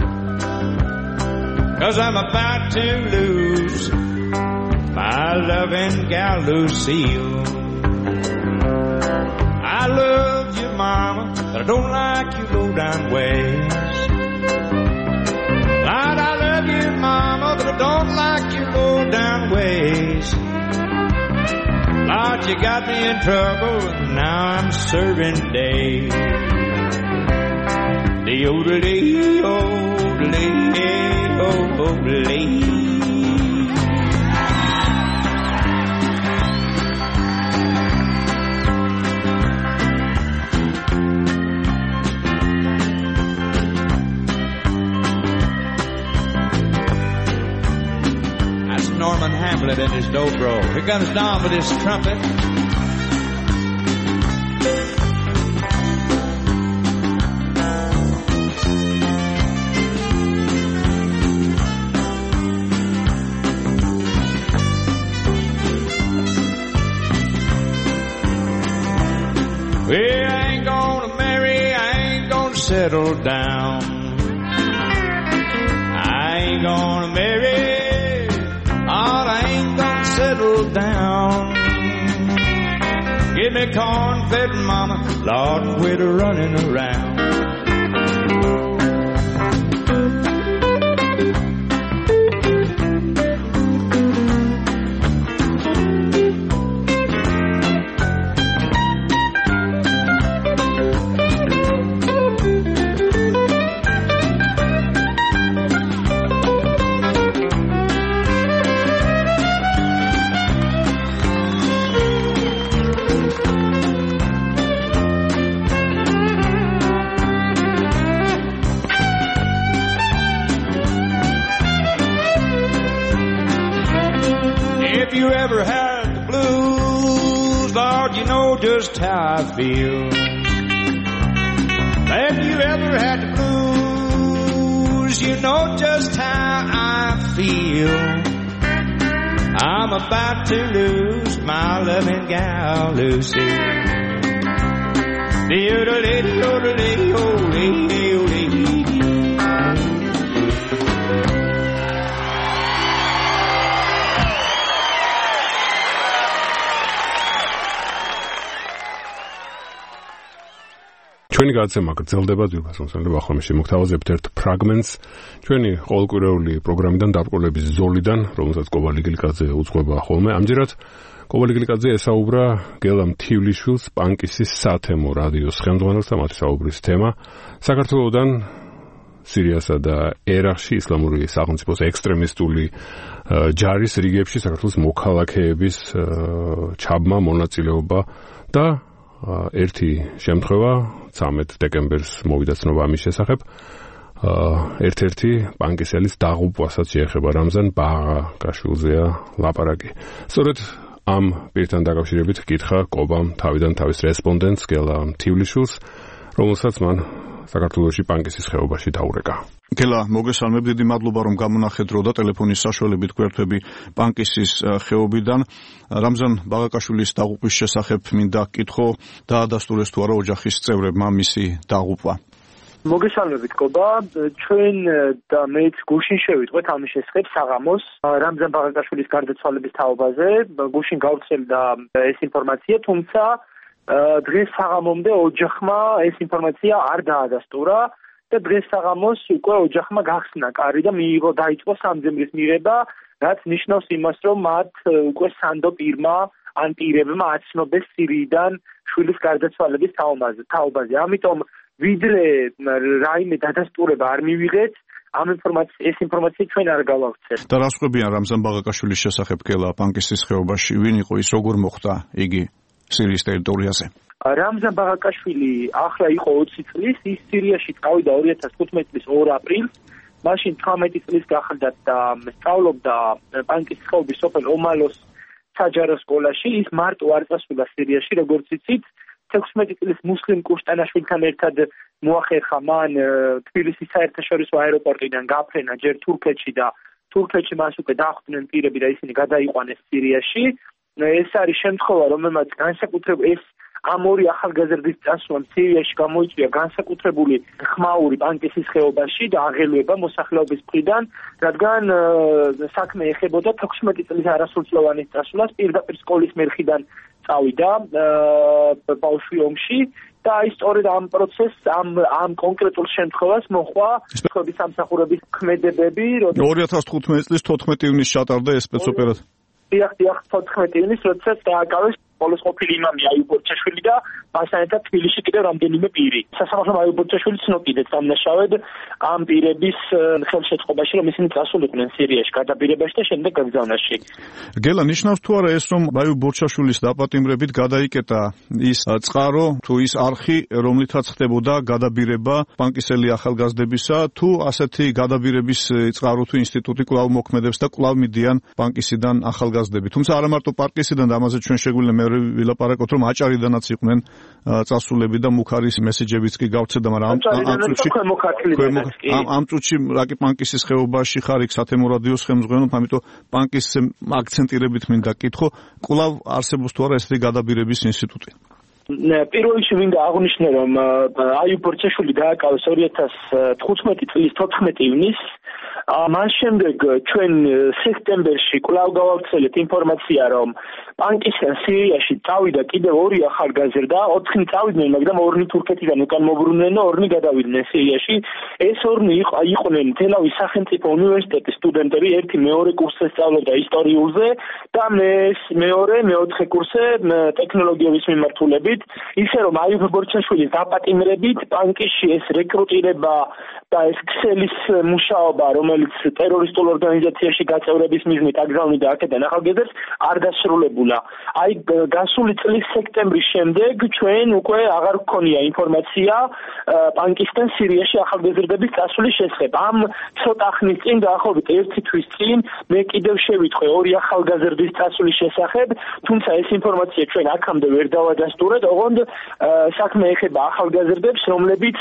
'Cause I'm about to lose my loving gal Lucille. I love you, mama, but I don't like you low down ways. Lord, I love you, mama, but I don't like you low down ways. Lord, you got me in trouble, and now I'm serving days. The oodle-dee, oodle-dee, oodle-dee. Norman Hamlet and his dobro. Here comes Don with his trumpet. Well, I ain't gonna marry, I ain't gonna settle down. I ain't gonna marry, Lord, I ain't gonna settle down. Give me corn-fed mama, Lord, and quit running around. If you ever had the blues, Lord, you know just how I feel. Have you ever had the blues? You know just how I feel. I'm about to lose my loving gal, Lucy. ჩვენი გადაცემა გრძელდება ძვირფას მოსმენელო ახლა შემოგთავაზებთ ერთ ფრაგმენტს ჩვენი ყოველკვირეული პროგრამიდან დაბრკოლების ზოლიდან, რომელსაც კოვალიგილიკაძე უძღვება ხოლმე. ამჯერად კოვალიგილიკაძე ესაუბრა გელამ თივლიშვილს, პანკისის სათემო რადიოს ხელმძღვანელს და მათი საუბრის თემა საქართველოსთან სირიასა და ერაყში ისლამური სახელმწიფოს ექსტრემისტული ჯარის რიგებში საქართველოს მოქალაქეების ჩაბმა მონაწილეობა და ერთი შემთხვევა ცამეტ დეკემბერს მოვიდა ცნობა ამის შესახებ. ერთ-ერთი პანკისელის დაღუპვასაც შეეხება რამზან ბაღაკაშვილზეა ლაპარაკი. სწორედ ამ პირთან დაკავშირებით გკითხა კობამ თავიდან თავის რესპონდენტს გელა თივლიშვილს, რომელსაც მან საქართველოში პანკისის ხეობაში დაურეკა. გელა, მოგესალმებ, დიდი მადლობა რომ გამონახეთ დრო და ტელეფონის საშუალებით გვერდები პანკისის ხეობიდან. რამზან ბაღაკაშვილის დაღუპვის შესახებ მინდა გკითხო, დაადასტურეს თუ არა ოჯახის წევრებმა მისი დაღუპვა. მოგესალმებით კობა, ჩვენ და მეც გუშინ შევიტყვეთ ამის შესახებ საღამოს რამზან ბაღაკაშვილის გარდაცვალების თაობაზე. გუშინ გავრცელდა ეს ინფორმაცია, თუმცა დღეს საღამომდე ოჯახმა ეს ინფორმაცია არ დაადასტურა და დღეს საღამოს უკვე ოჯახმა გახსნა კარი და მიიღო დაიწყო სამძებრის მიღება, რაც ნიშნავს იმას, რომ მათ უკვე სანდო პირმა ან პირებმა აცნობეს სირიიდან შვილის გარდაცვალების თაობაზე. ამიტომ ვიდრე რაიმე დადასტურება არ მივიღეთ, ამ ინფორმაციას ეს ინფორმაცია ჩვენ არ გავავრცელებთ. და რას ხვდებიან რამზან ბაღაკაშვილის შესახებ გელა პანკისის ხეობაში? ვინ იყო ის, როგორ მოხდა იგი სირიის ტერიტორიაზე? რამზან ბაღაკაშვილი ახლა იყო ოცი წლის, ის სირიაში წავიდა ორი ათას თხუთმეტი წლის ორ აპრილს, მაშინ თვრამეტი წლის გახლდათ და სწავლობდა პანკისის ხეობის სოფელ ომალოს საჯარო სკოლაში. ის მარტო არ წასულა სირიაში, როგორც იცით, თექვსმეტი წლის მუსლიმ კუშტანაშვილთან ერთად მოახერხა მან თბილისის საერთაშორისო აეროპორტიდან გაფრენა ჯერ თურქეთში და თურქეთში მას უკვე დახვდნენ პირები და ისინი გადაიყვანეს სირიაში. ეს არის შემთხვევა, რომელმაც განსაკუთრებით ეს ამ ორი ახალგაზრდის წასვლა სირიაში გამოიწვია განსაკუთრებული ხმაური პანკისის ხეობაში და აღელვება მოსახლეობის მხრიდან, რადგან საქმე ეხებოდა თექვსმეტი წლის არასრულწლოვანის წასვლას, პირდაპირ სკოლის მერხიდან წავიდა ბავშვი ომში და აი სწორედ ამ პროცესს ამ ამ კონკრეტულ შემთხვევას მოხდა სკოლის სამსახურების ქმედებები, როდის ორი ათას თხუთმეტი წლის თოთხმეტი ივნისს ჩატარდა ეს სპეცოპერაცია. დიახ, დიახ, თოთხმეტი ივნისს, როდესაც დააკავეს სკოლის ყოფილი იმამი აიუბ ბორჩაშვილი და მასთან ერთად თბილისში კიდევ რამდენიმე პირი. სასამართლომ აიუბ ბორჩაშვილი ცნობდა დამნაშავედ ამ პირების ხელშეწყობაში, რომ ისინი წასულიყვნენ სირიაში გადაბირებაში და შემდეგ გაგზავნაში. გელა, ნიშნავს თუ არა ეს, რომ აიუბ ბორჩაშვილის დაპატიმრებით გადაიკეტა ის წყარო, თუ ის არხი, რომლითაც ხდებოდა გადაბირება პანკისელი ახალგაზრდებისა, თუ ასეთი გადაბირების წყარო თუ ინსტიტუტი კვლავ მოქმედებს და კვლავ მიდიან პანკისიდან ახალგაზრდები. თუმცა არა მარტო პანკისიდან და ამაზე ჩვენ შეგვიძლია მე ვილაპარაკოთ, რომ აჭარიდანაც იყვნენ წასულები და მუქარის მესეჯებიც კი გავცედა, მაგრამ ამ წუთში ამ წუთში რაკი პანკისის ხეობაში ხარ, იქ სათემო რადიოს ხელმძღვანელი, ამიტომ პანკისზე აქცენტირებით მინდა გკითხო, კვლავ არსებობს თუ არა ესეთი გადაბირების ინსტიტუტი? პირველ რიგში მინდა აღვნიშნო, რომ აიუბ ბორჩაშვილი დააკავეს ორი ათას თხუთმეტი წლის თოთხმეტი ივნისს. მას შემდეგ ჩვენ სექტემბერში კვლავ გავავრცელეთ ინფორმაცია, რომ პანკისიდან სირიაში წავიდა კიდევ ორი ახალგაზრდა, ოთხი წავიდნენ, მაგრამ ორნი თურქეთიდან უკან მობრუნდნენ და ორნი გადავიდნენ სირიაში. ეს ორნი იყვნენ თელავის სახელმწიფო უნივერსიტეტის სტუდენტები, ერთი მეორე კურსზე სწავლობდა ისტორიულზე და მეორე მეოთხე კურსზე ტექნოლოგიების მიმართულებით. ისე რომ აიუბ ბორჩაშვილის დაპატიმრებით პანკისში ეს რეკრუტირება და ეს ქსელის მუშაობა, რომელიც რომელიც ტერორისტულ ორგანიზაციაში გაწევრების მიზნით აკრძალვიდა აქედან ახალგაზრდებს, არ დასრულებულა. აი გასული წლის სექტემბრის შემდეგ ჩვენ უკვე აღარ გქონია ინფორმაცია პანკისთან სირიაში ახალგაზრდების წასვლის შესახებ. ამ ცოტა ხნის წინ დაახლოებით ერთი თვის წინ მე კიდევ შევიტყვე ორი ახალგაზრდის წასვლის შესახებ, თუმცა ეს ინფორმაცია ჩვენ აქამდე ვერ დავადასტურეთ, ოღონდ საქმე ეხება ახალგაზრდებს, რომლებიც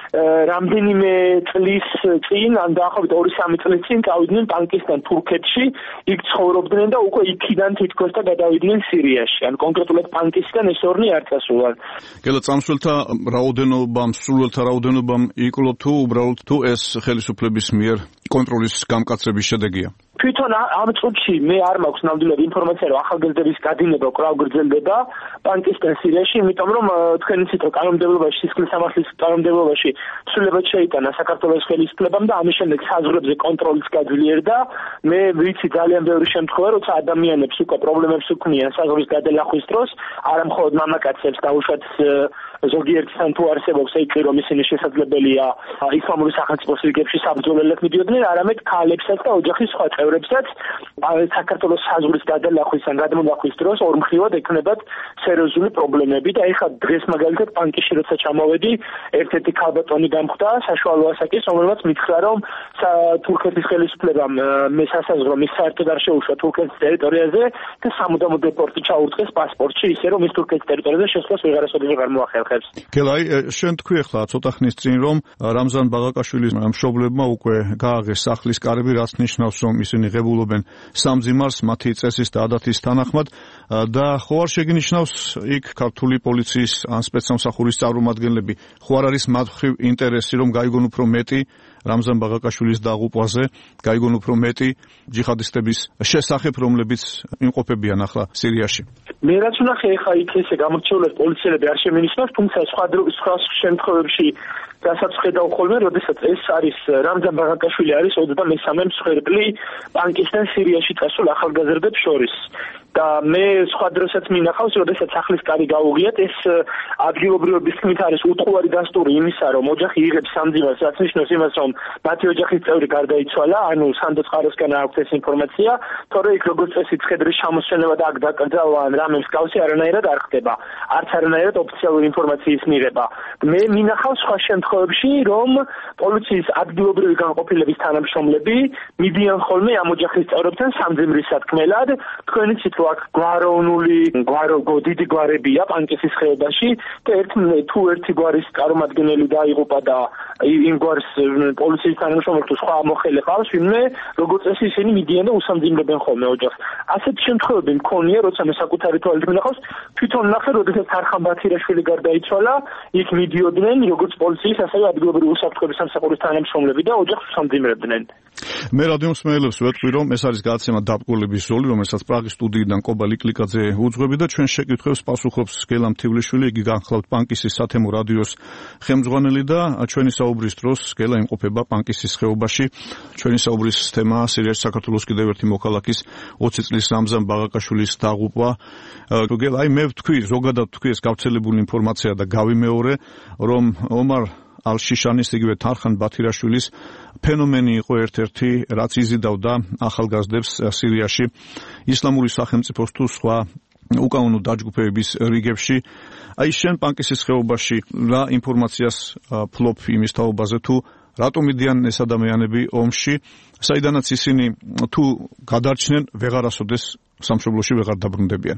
რამდენიმე წლის წინ, ან დაახლოებით ორი სამი წლის წინ წავიდნენ პანკისთან თურქეთში, იქ ცხოვრობდნენ და უკვე იქიდან თითქოს და გადავიდნენ სირიაში. ან კონკრეტულად პანკისთან ეს ორნი არ წასულან. გელა წამსვლელთა რაოდენობამ, სრულელთა რაოდენობამ იკლო თუ უბრალოდ თუ ეს ხელისუფლების მიერ კონტროლის გამკაცრების შედეგია? თვითონ ამ წუთში მე არ მაქვს ნამდვილად ინფორმაცია, რომ ახალგაზრდების გადინება კვლავ გრძელდება პანკისთან სირიაში, იმიტომ რომ თქვენ იცით, რომ კანონმდებლობაში, სისხლის სამართლის კანონმდებლობაში ცვლილებად შეიტანა საქართველოს ხელისუფლებამ და ამის შემდეგ საზღვრებზე კონტროლიც გაძლიერდა. მე ვიცი ძალიან ბევრი შემთხვევა, როცა ადამიანებს უკვე პრობლემებს უქმნიან საზღვრის გადალახვის დროს, არა მხოლოდ მამაკაცებს, დაუშვათ ზოგიერთთან თუ არსებობს ეჭვი, რომ ისინი შესაძლებელია ისლამური სახელმწიფოს რიგებში საბრძოლველად მიდიოდნენ, არამედ ქალებსაც და ოჯახის სხვა წევრებსაც საქართველოს საზღვრის გადალახვის ან გადმონახვის დროს ორმხრივად ექნებათ სერიოზული პრობლემები და ეხლა დღეს მაგალითად პანკისში როცა ჩამოვედი, ერთ-ერთი ქალბატონი გამხვდა საშუალო ასაკის, რომელმაც მითხრა, რომ თურქეთის ხელისუფლებამ მე სასაზღვრო მის საერთოდ არ შეუშვა თურქეთის ტერიტორიაზე და სამუდამო დეპორტი ჩაურწყეს პასპორტში, ისე რომ ის თურქეთის ტერიტორიაზე შესვლას ვეღარასოდეს ვერ მოახერხებს. გელაი, შენ თქვი ახლა ცოტა ხნის წინ, რომ რამზან ბაღაკაშვილის მშობლებმა უკვე გააღეს სახლის კარები, რაც ნიშნავს, რომ ისინი ღებულობენ სამძიმარს მათი წესის და ადათის თანახმად და ხო არ შეგინიშნავს იქ ქართული პოლიციის ან სპეცსამსახურის წარმომადგენლები, ხო არ არის მათ მხრივ ინტერესი, რომ გაიგონ უფრო მეტი რამზან ბაღაკაშვილის დაღუპვაზე, გაიგონ უფრო მეტი ჯიჰადისტების შესახებ, რომლებიც იმყოფებიან ახლა სირიაში? მე რაც ვნახე ეხლა იქ ესე გამორჩეულად პოლიციელები არ შემინიშნავს, თუმცა სხვა სხვა შემთხვევებში რასაც ხედავ ხოლმე, როდესაც ეს არის რამზან ბაღაკაშვილი არის ოცდამესამე მსხვერპლი პანკისთან სირიაში წასულ ახალგაზრდებს შორის. და მე სხვა დროსაც მინახავს, როდესაც სახლის კარი გაუღიათ, ეს ადგილობრივების თქმით არის უტყუარი დასტური იმისა, რომ ოჯახი იღებს სამძიმარს, რაც ნიშნავს იმას, რომ მათი ოჯახის წევრი გარდაიცვალა, ანუ სანდო წყაროსგან აქვს ეს ინფორმაცია, თორე იქ როგორც წესი ცხედრის ჩამოსვენება და აქ დაკრძალვა ან რამე მსგავსი არანაირად არ ხდება. არც არანაირად ოფიციალური ინფორმაციის მიღება. მე მინახავს სხვა შემთხვევებში, რომ პოლიციის ადგილობრივი განყოფილების თანამშრომლები მიდიან ხოლმე ამ ოჯახის წევრებთან სამძიმრის სათქმელად, თქვენ იცით, აქ გვაროვნული გვარო დიდი გვარებია პანკისის ხეობაში და ერთ თუ ერთი გვარის წარმომადგენელი დაიღუპა და იმ გვარს პოლიციის თანამშრომლები თუ სხვა მოხელე ყავს, ვინმე როგორც წესი ისინი მიდიან და უსამძიმრებენ ხოლმე ოჯახს. ასეთი შემთხვევები მქონია, როცა მე საკუთარი თვალით მინახავს, თვითონ ნახე, როდესაც არხან ბათირაშვილი გარდაიცვალა, იქ მიდიოდნენ როგორც პოლიციის, ასევე ადგილობრივი უსაფრთხოების სამსახურის თანამშრომლები და ოჯახს უსამძიმრებდნენ. მე რადიო მსმენელებს ვეთქვი, რომ ეს არის გადაცემა დაბკოლების ზოლი, რომელსაც პრაღის სტუდიიდან კობა ლიკლიკაძე უძღვები და ჩვენ შეკითხვებს პასუხობს გელა მთივლიშვილი, იგი განხლავთ პანკისის სათემო რადიოს ხელმძღვანელი და ჩვენი საუბრის დროს გელა იმყოფება პანკისის ხეობაში. ჩვენი საუბრის თემაა სირიაში საქართველოს კიდევ ერთი მოქალაქის ოცი წლის რამზან ბაღაკაშვილის დაღუპვა. გელა, აი მე ვთქვი, ზოგადად ვთქვი, ეს გავრცელებული ინფორმაცია და გავიმეორე, რომ ომარ ალ-შიშანის იგივე თარხან ბათირაშვილის ფენომენი იყო ერთ-ერთი, რაც იზიდავდა ახალგაზრდებს სირიაში ისლამური სახელმწიფოს თუ სხვა უკანონო დაჯგუფებების რიგებში. აი შენ პანკისის ხეობაში რა ინფორმაციას ფლობ იმის თაობაზე, თუ რატომ მიდიან ეს ადამიანები ომში, საიდანაც ისინი თუ გადარჩნენ, ვეღარასოდეს სამშობლოში ვეღარ დაბრუნდებიან?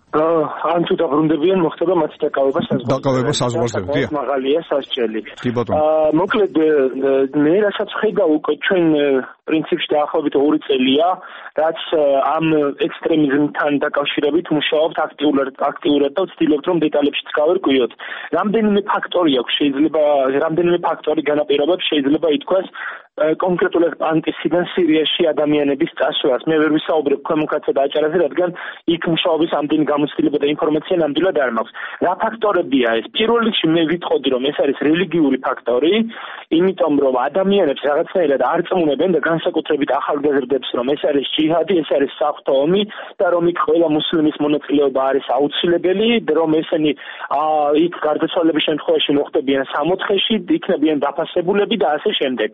ან თუ დაბრუნდებიან, მოხდება მათი დაკავება საზღვარზე. დაკავება საზღვარზე, დიახ. მაღალია სასჯელი. კი ბატონო. მოკლედ მე რასაც ხედავ უკვე ჩვენ პრინციპში დაახლოებით ორი წელია, რაც ამ ექსტრემიზმთან დაკავშირებით მუშაობთ აქტიურად აქტიურად და ვცდილობთ, რომ დეტალებშიც გავერკვიოთ. რამდენიმე ფაქტორი აქვს, შეიძლება რამდენიმე ფაქტორი განაპირობებს, შეიძლება ითქვას კონკრეტულად პანკისიდან სირიაში ადამიანების წასვლას. მე ვერ ვისაუბრებ ქვემო-კაცსა და აჭარაზე, რადგან იქ მუშაობის ამდენი გამოცდილება და ინფორმაცია ნამდვილად არ მაქვს. რა ფაქტორებია ეს? პირველ რიგში მე ვიტყოდი, რომ ეს არის რელიგიური ფაქტორი, იმიტომ რომ ადამიანებს რაღაცნაირად არ წმუნებენ და განსაკუთრებით ახალგაზრდებს, რომ ეს არის ჯიჰადი, ეს არის საღვთო ომი და რომ იქ ყველა მუსლიმის მონაწილეობა არის აუცილებელი, რომ ესენი იქ გარდაცვალების შემთხვევაში მოხდებიან სამოთხეში, იქნებიან დაფასებულები და ასე შემდეგ.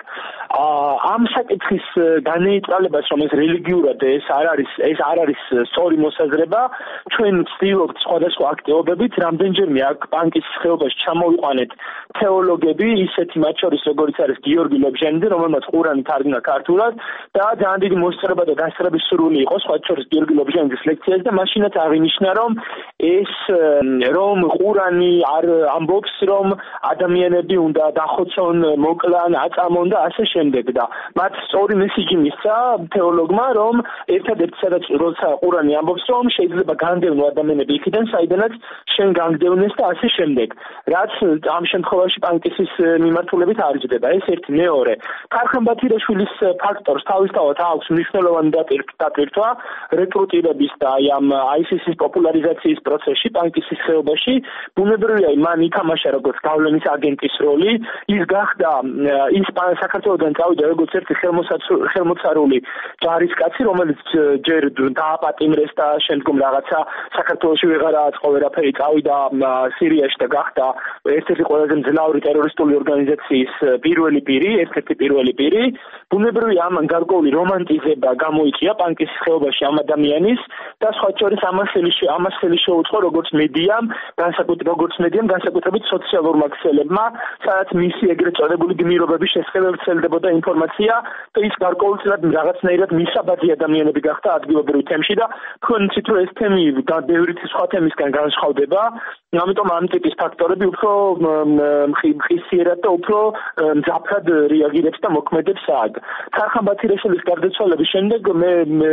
ამ საკითხის განეიტალებას, რომ ეს რელიგიურად ეს არ არის ეს არ არის სწორი მოსაზრება, ჩვენ ვცდილობთ სხვადასხვა აქტივობებით, რამდენჯერმე აქ ბანკის ხეობაში ჩამოვიყვანეთ თეოლოგები, ისეთი მათ შორის როგორც არის გიორგი ლობჟანიძე, რომელმაც ყურანი თარგმნა ქართულად და ძალიან დიდი მოსწრება და დასწრების სურვილი იყო, სხვა შორის გიორგი ლობჟანიძის ლექციაზე და მაშინაც აღინიშნა, რომ ეს რომ ყურანი არ ამბობს, რომ ადამიანები უნდა დახოცონ, მოკლან, აწამონ და ასე შემდეგ და მათ სწორი მესიჯი მისცა თეოლოგმა, რომ ერთადერთი სადაც როცა ყურანი ამბობს, რომ შეიძლება განდევნო ადამიანები იქიდან, საიდანაც შენ განგდევნეს და ასე შემდეგ. რაც ამ შემთხვევაში პანკისის მიმართულებით არ ჯდება. ეს ერთი. მეორე. ქარხან ბათირაშვილის ფაქტორს თავისთავად აქვს მნიშვნელოვანი დაპირთვა რეკრუტირების და აი ამ აი esi esi-ის პოპულარიზაციის პროცესში პანკისის ხეობაში. ბუნებრივია, მან ითამაშა როგორც გავლენის აგენტის როლი, ის გახდა ის საქართველოსთან წავიდა როგორც ერთი ხელმოცარული ჯარისკაცი, რომელიც ჯერ დააპატიმრეს და შემდგომ რაღაცა საქართველოში ვეღარ აწყო ვერაფერი, წავიდა სირიაში და გახდა ერთ-ერთი ყველაზე მძლავრი ტერორისტული ორგანიზაციის პირველი პირი, ერთ-ერთი პირველი პირი. ბუნებრივია, ამან გარკვეული რომანტიზება გამოიწვია პანკისის ხეობაში ამ ადამიანის და სხვა შორის ამას ხელი შეუწყო როგორც მედიამ, განსაკუთრებით როგორც მედიამ, განსაკუთრებით სოციალურმა ქსელებმა, სადაც მისი ეგრეთ წოდებული გმირობების შესახებ ვრცელდებოდა ინფორმაცია და ის გარკვეულწილად რაღაცნაირად მისაბაძი ადამიანები გახდა ადგილობრივ თემში და თქვენ იცით, რომ ეს თემი ბევრი სხვა თემისგან განსხვავდება, ამიტომ ამ ტიპის ფაქტორები უფრო მხისიერად და უფრო მძაფრად რეაგირებს და მოქმედებს აქ. ქარხან ბათირაშვილის გარდაცვალების შემდეგ მე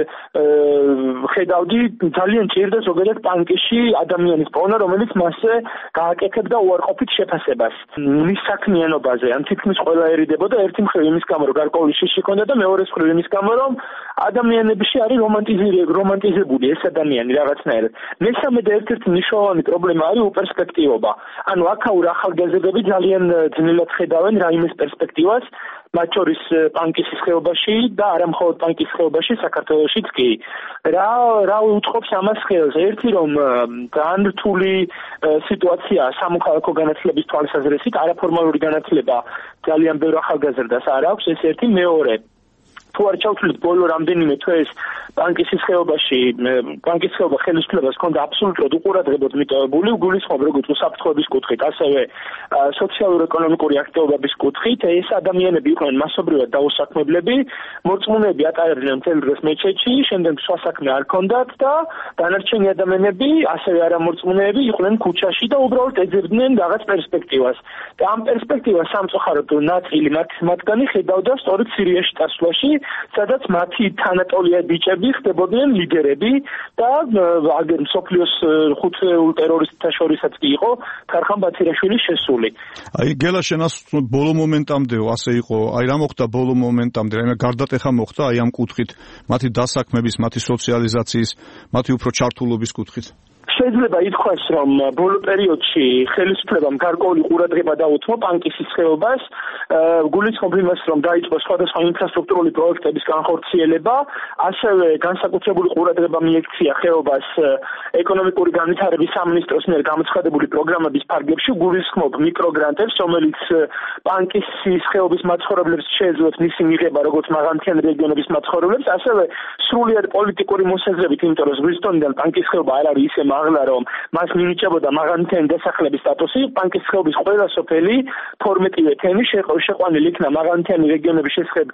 ხედავდი ძალიან ჭირდა ზოგადად პანკისში ადამიანის პოვნა, რომელიც მასზე გააკეთებდა უარყოფით შეფასებას. მის საქმიანობაზე, ან თითქმის ყველა ერიდებოდა ერთი მხრივ იმის გამო, რომ გარკვეული შიში ჰქონდა და მეორე მხრივ იმის გამო, რომ ადამიანებში არის რომანტიზებული ეს ადამიანი რაღაცნაირად. მესამე და ერთ-ერთი მნიშვნელოვანი პრობლემა არის უპერსპექტივობა. ანუ აქაურ ახალგაზრდები ძალიან ძნელად ხედავენ რაიმეს პერსპექტივას, მათ შორის პანკისის ხეობაში და არა მხოლოდ პანკისის ხეობაში, საქართველოშიც კი. რა რა უწყობს ამას ხელს? ერთი რომ ძალიან რთული სიტუაცია სამოქალაქო განათლების თვალსაზრისით, არაფორმალური განათლება ძალიან ბევრ ახალგაზრდას არ აქვს, ეს ერთი. მეორე, თუ არ ჩავთვლით ბოლო რამდენიმე თვეს პანკისის ხეობაში, პანკისის ხეობა ხელისუფლებას ჰქონდა აბსოლუტურად უყურადღებოდ მიტოვებული, გულისხმობ როგორც უსაფრთხოების კუთხით, ასევე სოციალურ-ეკონომიკური აქტივობების კუთხით, ეს ადამიანები იყვნენ მასობრივად დაუსაქმებლები, მორწმუნეები ატარებდნენ მთელ დღეს მეჩეთში, შემდეგ სხვა საქმე არ ჰქონდათ და დანარჩენი ადამიანები, ასევე არამორწმუნეები იყვნენ ქუჩაში და უბრალოდ ეძებდნენ რაღაც პერსპექტივას. და ამ პერსპექტივას სამწუხაროდ ნაწილი მათგანი ხედავდა სწორედ სირიაში წასვლაში, სადაც მათი თანატოლია ბიჭები ხდებოდნენ ლიდერები და აგერ მსოფლიოს ხუთეულ ტერორისტთა შორისაც კი იყო ქარხან ბათირაშვილის შესული. აი გელა შენას ბოლო მომენტამდე ასე იყო, აი რა მოხდა ბოლო მომენტამდე, რაიმე გარდატეხა მოხდა აი ამ კუთხით, მათი დასაქმების, მათი სოციალიზაციის, მათი უფრო ჩართულობის კუთხით. შეიძლება ითქვას, რომ ბოლო პერიოდში ხელისუფლებამ გარკვეული ყურადღება დაუთმო პანკისის ხეობას, გულისხმობ იმას, რომ დაიწყო სხვადასხვა ინფრასტრუქტურული პროექტების განხორციელება, ასევე განსაკუთრებული ყურადღება მიექცია ხეობას ეკონომიკური განვითარების სამინისტროს მიერ გამოცხადებული პროგრამების ფარგლებში, გულისხმობ მიკროგრანტებს, რომელიც პანკისის ხეობის მაცხოვრებლებს შეეძლოთ მისი მიღება, როგორც მაღალმთიანი რეგიონების მაცხოვრებლებს, ასევე სრულიად პოლიტიკური მოსაზრებით, იმიტომ რომ ზღვისტონიდან პანკის ხეობა არ არის ისე მაღლა, რომ მას მინიჭებოდა მაღალმთიანი დასახლების სტატუსი, პანკის ხეობის ყველა სოფელი ფორმეტივე თემი შეყვანილი იქნა მაღალმთიანი რეგიონების შესახებ,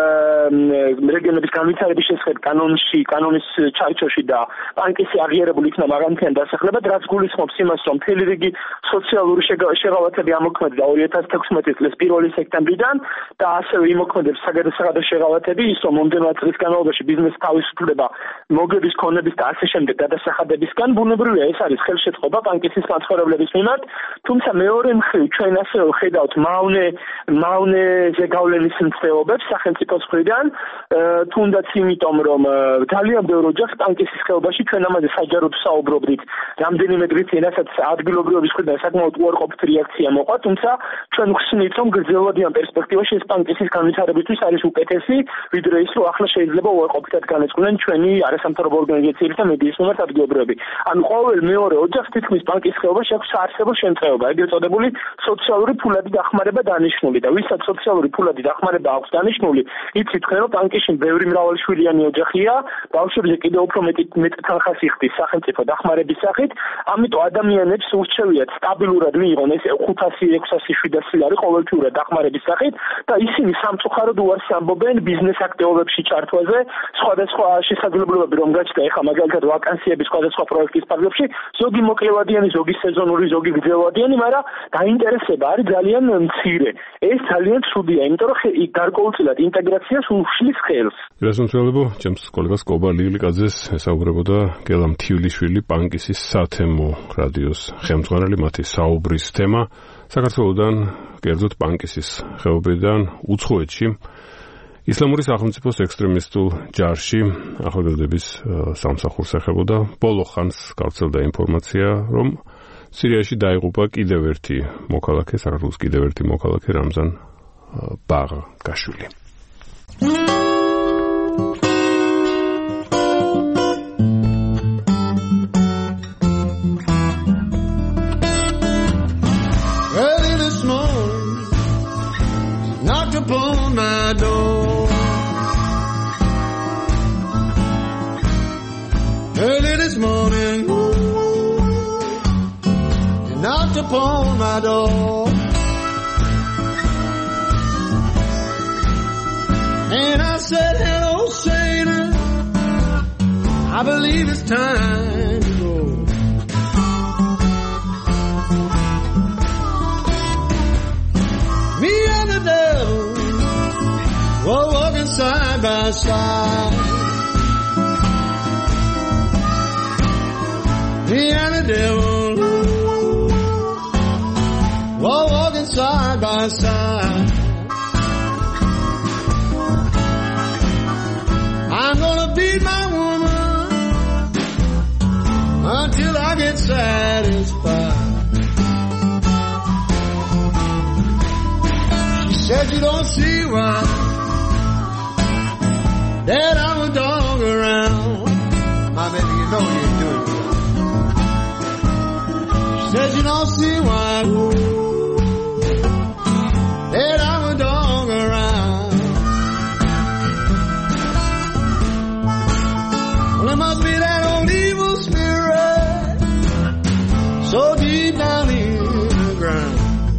რეგიონების განვითარების შესახებ კანონში, კანონის ჩარჩოში და პანკისი აღიარებული იქნა მაღალმთიანი დასახლებად, რაც გულისხმობს იმას, რომ მთელი რიგი სოციალური შეღავათები ამოქმედდა ორი ათას თექვსმეტი წლის პირველი სექტემბრიდან და ასევე იმოქმედებს საგადასახადო შეღავათები, ის რომ მომდევნო წლის განმავლობაში ბიზნესი თავისუფლდება მოგების, ქონების და ასე შემდეგ გადასახადებისგან. ბუნებრივია, ეს არის ხელშეწყობა პანკისის მაცხოვრებლების მიმართ, თუმცა მეორე მხრივ ჩვენ ასევე ხედავთ მავნე მავნეზე გავლენის მცდელობებს სახელმწიფოს მხრიდან, თუნდაც იმიტომ, რომ ძალიან ბევრ ოჯახს პანკისის ხეობაში ჩვენ ამაზე საჯაროდ საუბრობდით რამდენიმე დღით, რასაც ადგილობრივების მხრიდან საკმაოდ უარყოფით რეაქცია მოყვა, თუმცა ჩვენ ვხსნით, რომ გრძელვადიან პერსპექტივაში ეს პანკისის განვითარებისთვის არის უკეთესი, ვიდრე ის, რომ ახლა შეიძლება უარყოფითად განეწყდნენ ჩვენი არასამთავრობო ორგანიზაციების და მედიის მიმართ ადგილობრივები. ანუ ყოველ მეორე ოჯახს თითქმის ბანკის ხეობაში აქვს საარსებო შემწეობა, ეგრეთ წოდებული სოციალური ფულადი დახმარება დანიშნული და ვისაც სოციალური ფულადი დახმარება აქვს დანიშნული, იცით თქვენ რომ ბანკში ბევრი მრავალშვილიანი ოჯახია, ბავშვებზე კიდევ უფრო მეტი მეტი თანხას იხდის სახელმწიფო დახმარების სახით, ამიტომ ადამიანებს ურჩევიათ სტაბილურად მიიღონ ეს ხუთასი, ექვსასი, შვიდასი ლარი ყოველთვიურად დახმარების სახით და ისინი სამწუხაროდ უარს ამბობენ ბიზნეს აქტივობებში ჩართვაზე, სხვადასხვა შესაძლებლობები რომ გაჩნდა ეხლა მაგალითად ვაკანსიების სხვადასხვა პროექტის ფარგლებში, ზოგი მოკლევადიანი, ზოგი სეზონური, ზოგი გრძელვადიანი, მაგრამ დაინტერესება არის ძალიან მცირე. ეს ძალიან ცუდია, იმიტომ რომ გარკვეულწილად ინტეგრაციას უშლის ხელს. რასამცველებო, ჩემს კოლეგას კობა ლილიკაძეს ესაუბრებოდა გელა მთიულიშვილი, პანკისის სათემო რადიოს ხელმძღვანელი, მათი საუბრის თემა საქართველოსთან, კერძოდ პანკისის ხეობიდან უცხოეთში ისლამური სახელმწიფოს ექსტრემისტულ ჯარში ახალგაზრდების სამსახურს ეხებოდა. ბოლო ხანს გავრცელდა ინფორმაცია, რომ სირიაში დაიღუპა კიდევ ერთი მოქალაქე, საქართველოს კიდევ ერთი მოქალაქე რამზან ბაღგაშვილი. Early this morning, knocked upon my door. Early this morning, you knocked upon my door. And I said, hello, Satan, I believe it's time to go. Me and the devil were walking side by side. Me and the devil were walking side by side. I'm gonna beat my woman until I get satisfied. She said you don't see why that I'm a dog around. My baby, you know you do it. She said you don't see why that I'm a dog around. Well, it must be that old evil spirit so deep down in the ground.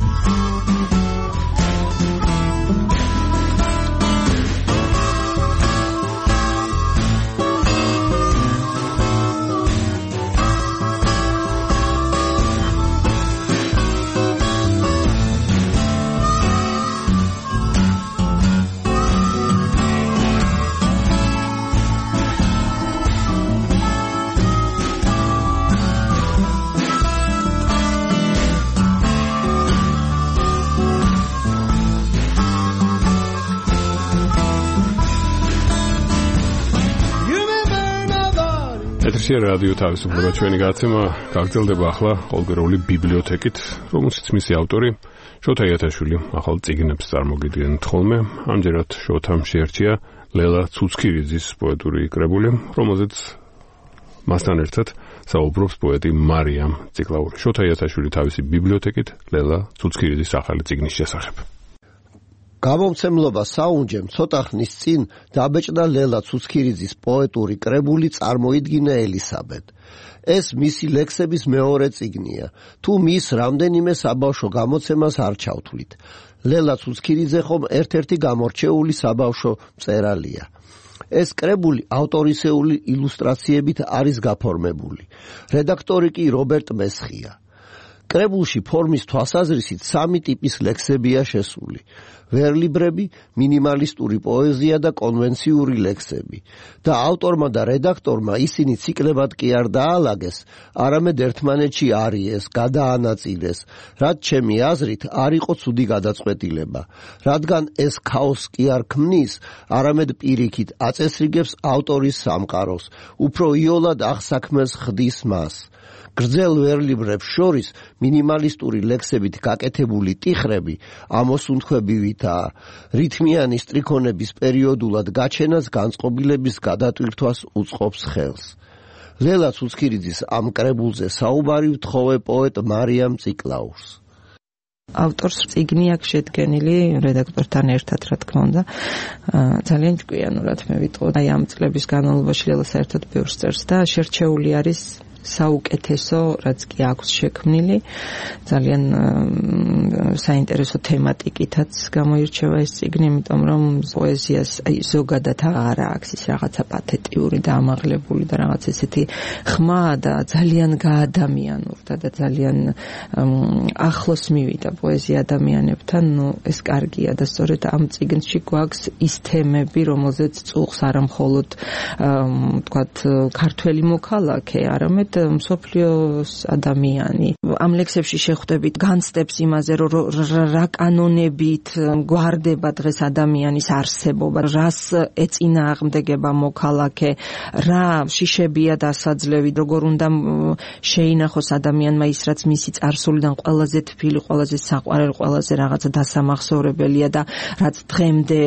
ეთერში რადიო თავისუფლება ჩვენი გაცემა გაგრძელდება ახლა ყოველდღიური ბიბლიოთეკით, რომელშიც მისი ავტორი შოთა იათაშვილი ახალ წიგნებს წარმოგიდგენთ ხოლმე. ამჯერად შოთამ შეერჩია ლელა ცუცქირიძის პოეტური კრებული, რომელზეც მასთან ერთად საუბრობს პოეტი მარიამ ციკლაური. შოთა იათაშვილი თავისი ბიბლიოთეკით ლელა ცუცქირიძის ახალი წიგნის შესახებ. გამომცემლობა საუნჯემ ცოტა ხნის წინ დაბეჭდა ლელა ცუცქირიძის პოეტური კრებული წარმოიდგინა ელისაბედ. ეს მისი ლექსების მეორე წიგნია, თუ მის რამდენიმე საბავშვო გამოცემას არ ჩავთვლით. ლელა ცუცქირიძე ხომ ერთ-ერთი გამორჩეული საბავშვო მწერალია. ეს კრებული ავტორისეული ილუსტრაციებით არის გაფორმებული. რედაქტორი კი რობერტ მესხია. კრებულში ფორმის თვალსაზრისით სამი ტიპის ლექსებია შესული: ვერლიბრები, მინიმალისტური პოეზია და კონვენციური ლექსები. და ავტორმა და რედაქტორმა ისინი ციკლებად კი არ დაალაგეს, არამედ ერთმანეთში არიეს, გადაანაწილეს, რაც ჩემი აზრით არ იყო ცუდი გადაწყვეტილება, რადგან ეს ქაოსს კი არ ქმნის, არამედ პირიქით აწესრიგებს ავტორის სამყაროს, უფრო იოლად აღსაქმეს ხდის მას. გრძელ ვერლიბრებს შორის მინიმალისტური ლექსებით გაკეთებული ტიხრები ამოსუნთქვებივითაა, რითმიანი სტრიქონების პერიოდულად გაჩენას განწყობილების გადატვირთვას უწყობს ხელს. ლელა ცუცქირიძის ამ კრებულზე საუბარი ვთხოვე პოეტ მარიამ ციკლაურს. ავტორს წიგნი აქვს შედგენილი რედაქტორთან ერთად, რა თქმა უნდა. ძალიან ჭკვიანურად მე ვიტყოდ. აი ამ წლების განმავლობაში ლელა საერთოდ ბევრს წერს და შერჩეული არის საუკეთესო, რაც კი აქვს შექმნილი. ძალიან საინტერესო თემატიკითაც გამოირჩევა ეს წიგნი, იმიტომ რომ პოეზიას აი ზოგადად არ აქვს ის რაღაცა პათეტიური და ამაღლებული და რაღაც ესეთი ხმა და ძალიან გაადამიანურდა და ძალიან ახლოს მივიდა პოეზია ადამიანებთან. ნუ ეს კარგია და სწორედ ამ წიგნში გვაქვს ის თემები, რომელზეც წუხს არა მხოლოდ ვთქვათ ქართველი მოქალაქე, არამედ მსოფლიოს ადამიანი. ამ ლექსებში შეხვდებით განცდებს იმაზე, რომ რა კანონებით გვარდება დღეს ადამიანის არსებობა, რას ეწინააღმდეგება მოქალაქე, რა შიშებია დასაძლევი, როგორ უნდა შეინახოს ადამიანმა ის, რაც მისი წარსულიდან ყველაზე თბილი, ყველაზე საყვარელი, ყველაზე რაღაცა დასამახსოვრებელია და რაც დღემდე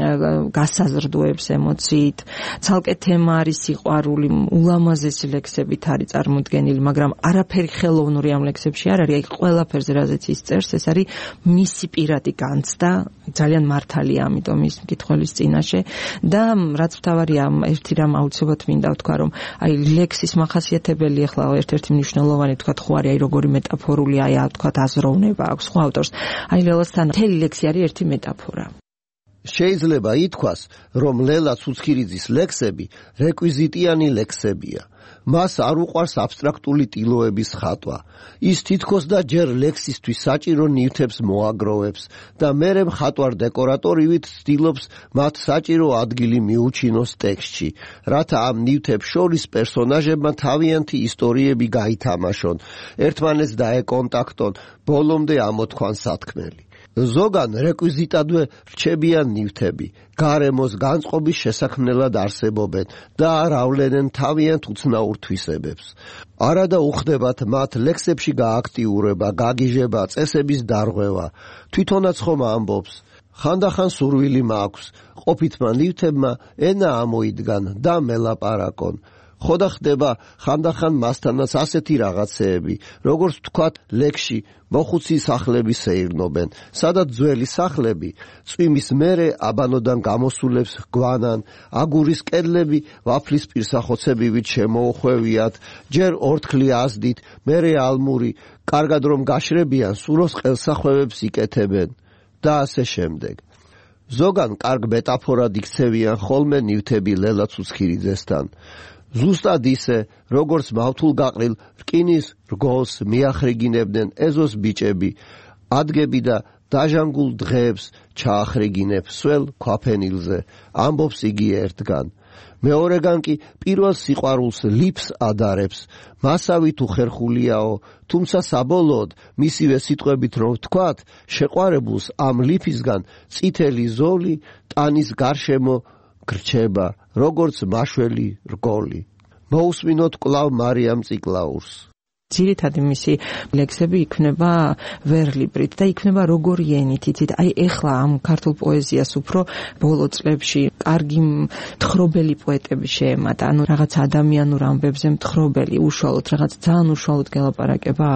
გასაზრდოებს ემოციით. ცალკე თემა არის სიყვარული, ულამაზესი ლექსებით არის წარმოდგენილი, მაგრამ არაფერი ხელოვნური ამ ლექსებში არ არის. აი ყველაფერზე რაზეც ის წერს, ეს არის მისი პირადი განცდა, ძალიან მართალია ამიტომ ის მკითხველის წინაშე და რაც მთავარია, ერთი რამ აუცილებლად მინდა ვთქვა, რომ აი ლექსის მახასიათებელი ახლა ერთ-ერთი მნიშვნელოვანი თქვა ხო არის, აი როგორი მეტაფორული, აი თქვა აზროვნება აქვს ხო ავტორს. აი ლელასთან მთელი ლექსი არის ერთი მეტაფორა. შეიძლება ითქვას, რომ ლელა ცუცქირიძის ლექსები რეკვიზიტიანი ლექსებია. მას არ უყვარს აბსტრაქტული ტილოების ხატვა. ის თითქოს და ჯერ ლექსისთვის საჭირო ნივთებს მოაგროვებს და მერე მხატვარ დეკორატორივით ცდილობს მათ საჭირო ადგილი მიუჩინოს ტექსტში, რათა ამ ნივთებს შორის პერსონაჟებმა თავიანთი ისტორიები გაითამაშონ, ერთმანეთს დაეკონტაქტონ, ბოლომდე ამოთქვან სათქმელი. ზოგან რეკვიზიტადვე რჩებიან ნივთები, გარემოს განწყობის შესაქმნელად არსებობენ და არ ავლენენ თავიანთ უცნაურ თვისებებს. არადა უხდებათ მათ ლექსებში გააქტიურება, გაგიჟება, წესების დარღვევა. თვითონაც ხომ ამბობს, ხანდახან სურვილი მაქვს, ყოფითმა ნივთებმა ენა ამოიდგან და მელაპარაკონ. ხოდა ხდება ხანდახან მასთანაც ასეთი რაღაცეები, როგორც თქვათ ლექსში მოხუცი სახლები სეირნობენ, სადაც ძველი სახლები წვიმის მერე აბანოდან გამოსულებს გვანან, აგურის კედლები ვაფლის პირსახოცებივით შემოუხვევიათ, ჯერ ორთქლი აზდით, მერე ალმური, კარგად რომ გაშრებიან, სუროს ყელსახვევებს იკეთებენ და ასე შემდეგ. ზოგან კარგ მეტაფორად იქცევიან ხოლმე ნივთები ლელა ცუცქირიძესთან. ზუსტად ისე, როგორც მავთულ გაყრილ რკინის რგოლს მიახრიგინებდნენ ეზოს ბიჭები, ადგები და დაჟანგულ დღეებს ჩაახრიგინებ სველ ქვაფენილზე, ამბობს იგი ერთგან. მეორეგან კი პირველ სიყვარულს ლიფს ადარებს, მასავი თუ ხერხულიაო, თუმცა საბოლოოდ მისივე სიტყვებით რომ ვთქვათ, შეყვარებულს ამ ლიფისგან წითელი ზოლი ტანის გარშემო გრჩება, როგორც მაშველი რგოლი. მოусმინოთ კვლავ მარიამ ციკლაურს. ძირითადი მისი ლექსები იქნება ვერლიბრით და იქნება როგორი ენით, იცით, აი ეხლა ამ ქართულ პოეზიას უფრო ბოლო წლებში კარგი მთხრობელი პოეტები შეემატა, ანუ რაღაც ადამიანურ ამბებზე მთხრობელი, უშუალოდ რაღაც ძალიან უშუალოდ გელაპარაკება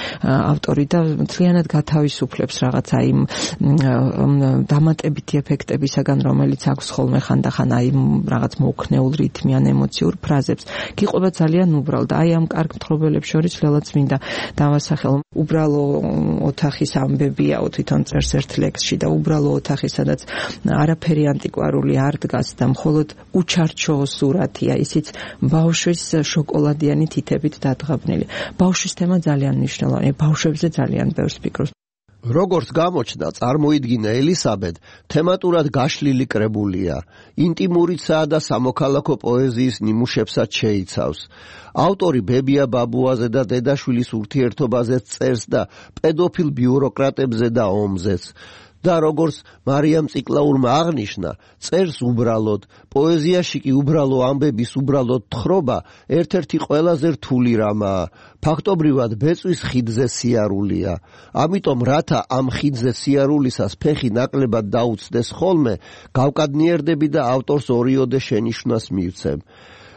ავტორი და მთლიანად გათავისუფლებს რაღაცა იმ დამატებითი ეფექტებისაგან, რომელიც აქვს ხოლმე ხანდახან აი რაღაც მოუქნეულ რითმიან ემოციურ ფრაზებს. გიყვება ძალიან უბრალოდ, აი ამ კარგ მთხრობელებს შორის ლელაც მინდა დავასახელო. უბრალო ოთახის ამბებიაო თვითონ წერს ერთ ლექსში და უბრალო ოთახი, სადაც არაფერი ანტიკვარული არ დგას და მხოლოდ უჩარჩო სურათია, ისიც ბავშვის შოკოლადიანი თითებით დადღაბნილი. ბავშვის თემა ძალიან მნიშვნელოვანია, ბავშვებზე ძალიან ბევრს ფიქრობს. როგორც გამოჩნდა, წარმოიდგინა ელისაბედ თემატურად გაშლილი კრებულია, ინტიმურიცაა და სამოქალაქო პოეზიის ნიმუშებსაც შეიცავს. ავტორი ბებია ბაბუაზე და დედაშვილის ურთიერთობაზე წერს და პედოფილ ბიუროკრატებზე და ომზეც. და როგორც მარიამ ციკლაურმა აღნიშნა, წერს უბრალოდ, პოეზიაში კი უბრალო ამბების უბრალოდ თხრობა ერთ-ერთი ყველაზე რთული რამაა. ფაქტობრივად ბეწვის ხიდზე სიარულია. ამიტომ რათა ამ ხიდზე სიარულისას ფეხი ნაკლებად დაუცდეს ხოლმე, გავკადნიერდები და ავტორს ორიოდე შენიშვნას მივცემ.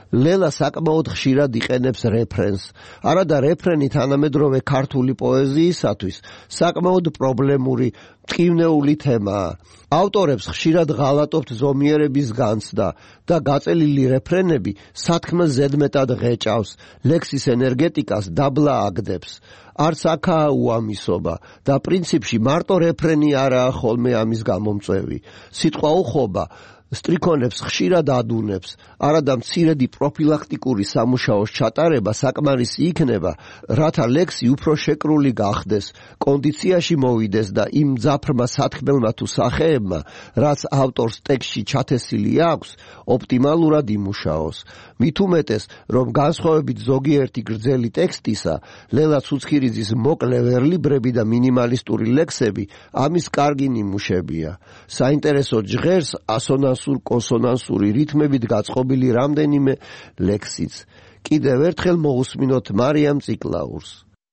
ლელა საკმაოდ ხშირად იყენებს რეფრენს. არადა რეფრენი თანამედროვე ქართული პოეზიისათვის საკმაოდ პრობლემური მტკივნეული თემაა. ავტორებს ხშირად ღალატობთ ზომიერების განცდა და გაწელილი რეფრენები სათქმელს ზედმეტად ღეჭავს, ლექსის ენერგეტიკას დაბლა აგდებს. არც აქაა უამისობა და პრინციპში მარტო რეფრენი არაა ხოლმე ამის გამომწვევი. სიტყვა უხობა სტრიქონებს ხშირად ადუნებს, არადა მცირედი პროფილაქტიკური სამუშაოს ჩატარება საკმარისი იქნება, რათა ლექსი უფრო შეკრული გახდეს, კონდიციაში მოვიდეს და იმ მძაფრმა სათქმელმა თუ სახეებმა, რაც ავტორს ტექსტში ჩათესილი აქვს, ოპტიმალურად იმუშაოს. მით უმეტეს, რომ განსხვავებით ზოგიერთი გრძელი ტექსტისა, ლელა ცუცქირიძის მოკლე ვერლიბრები და მინიმალისტური ლექსები ამის კარგი ნიმუშებია. საინტერესო ჟღერს ასონანსურ კონსონანსური რითმებით გაწყობილი რამდენიმე ლექსიც. კიდევ ერთხელ მოусმინოთ მარიამ ციკლაურს.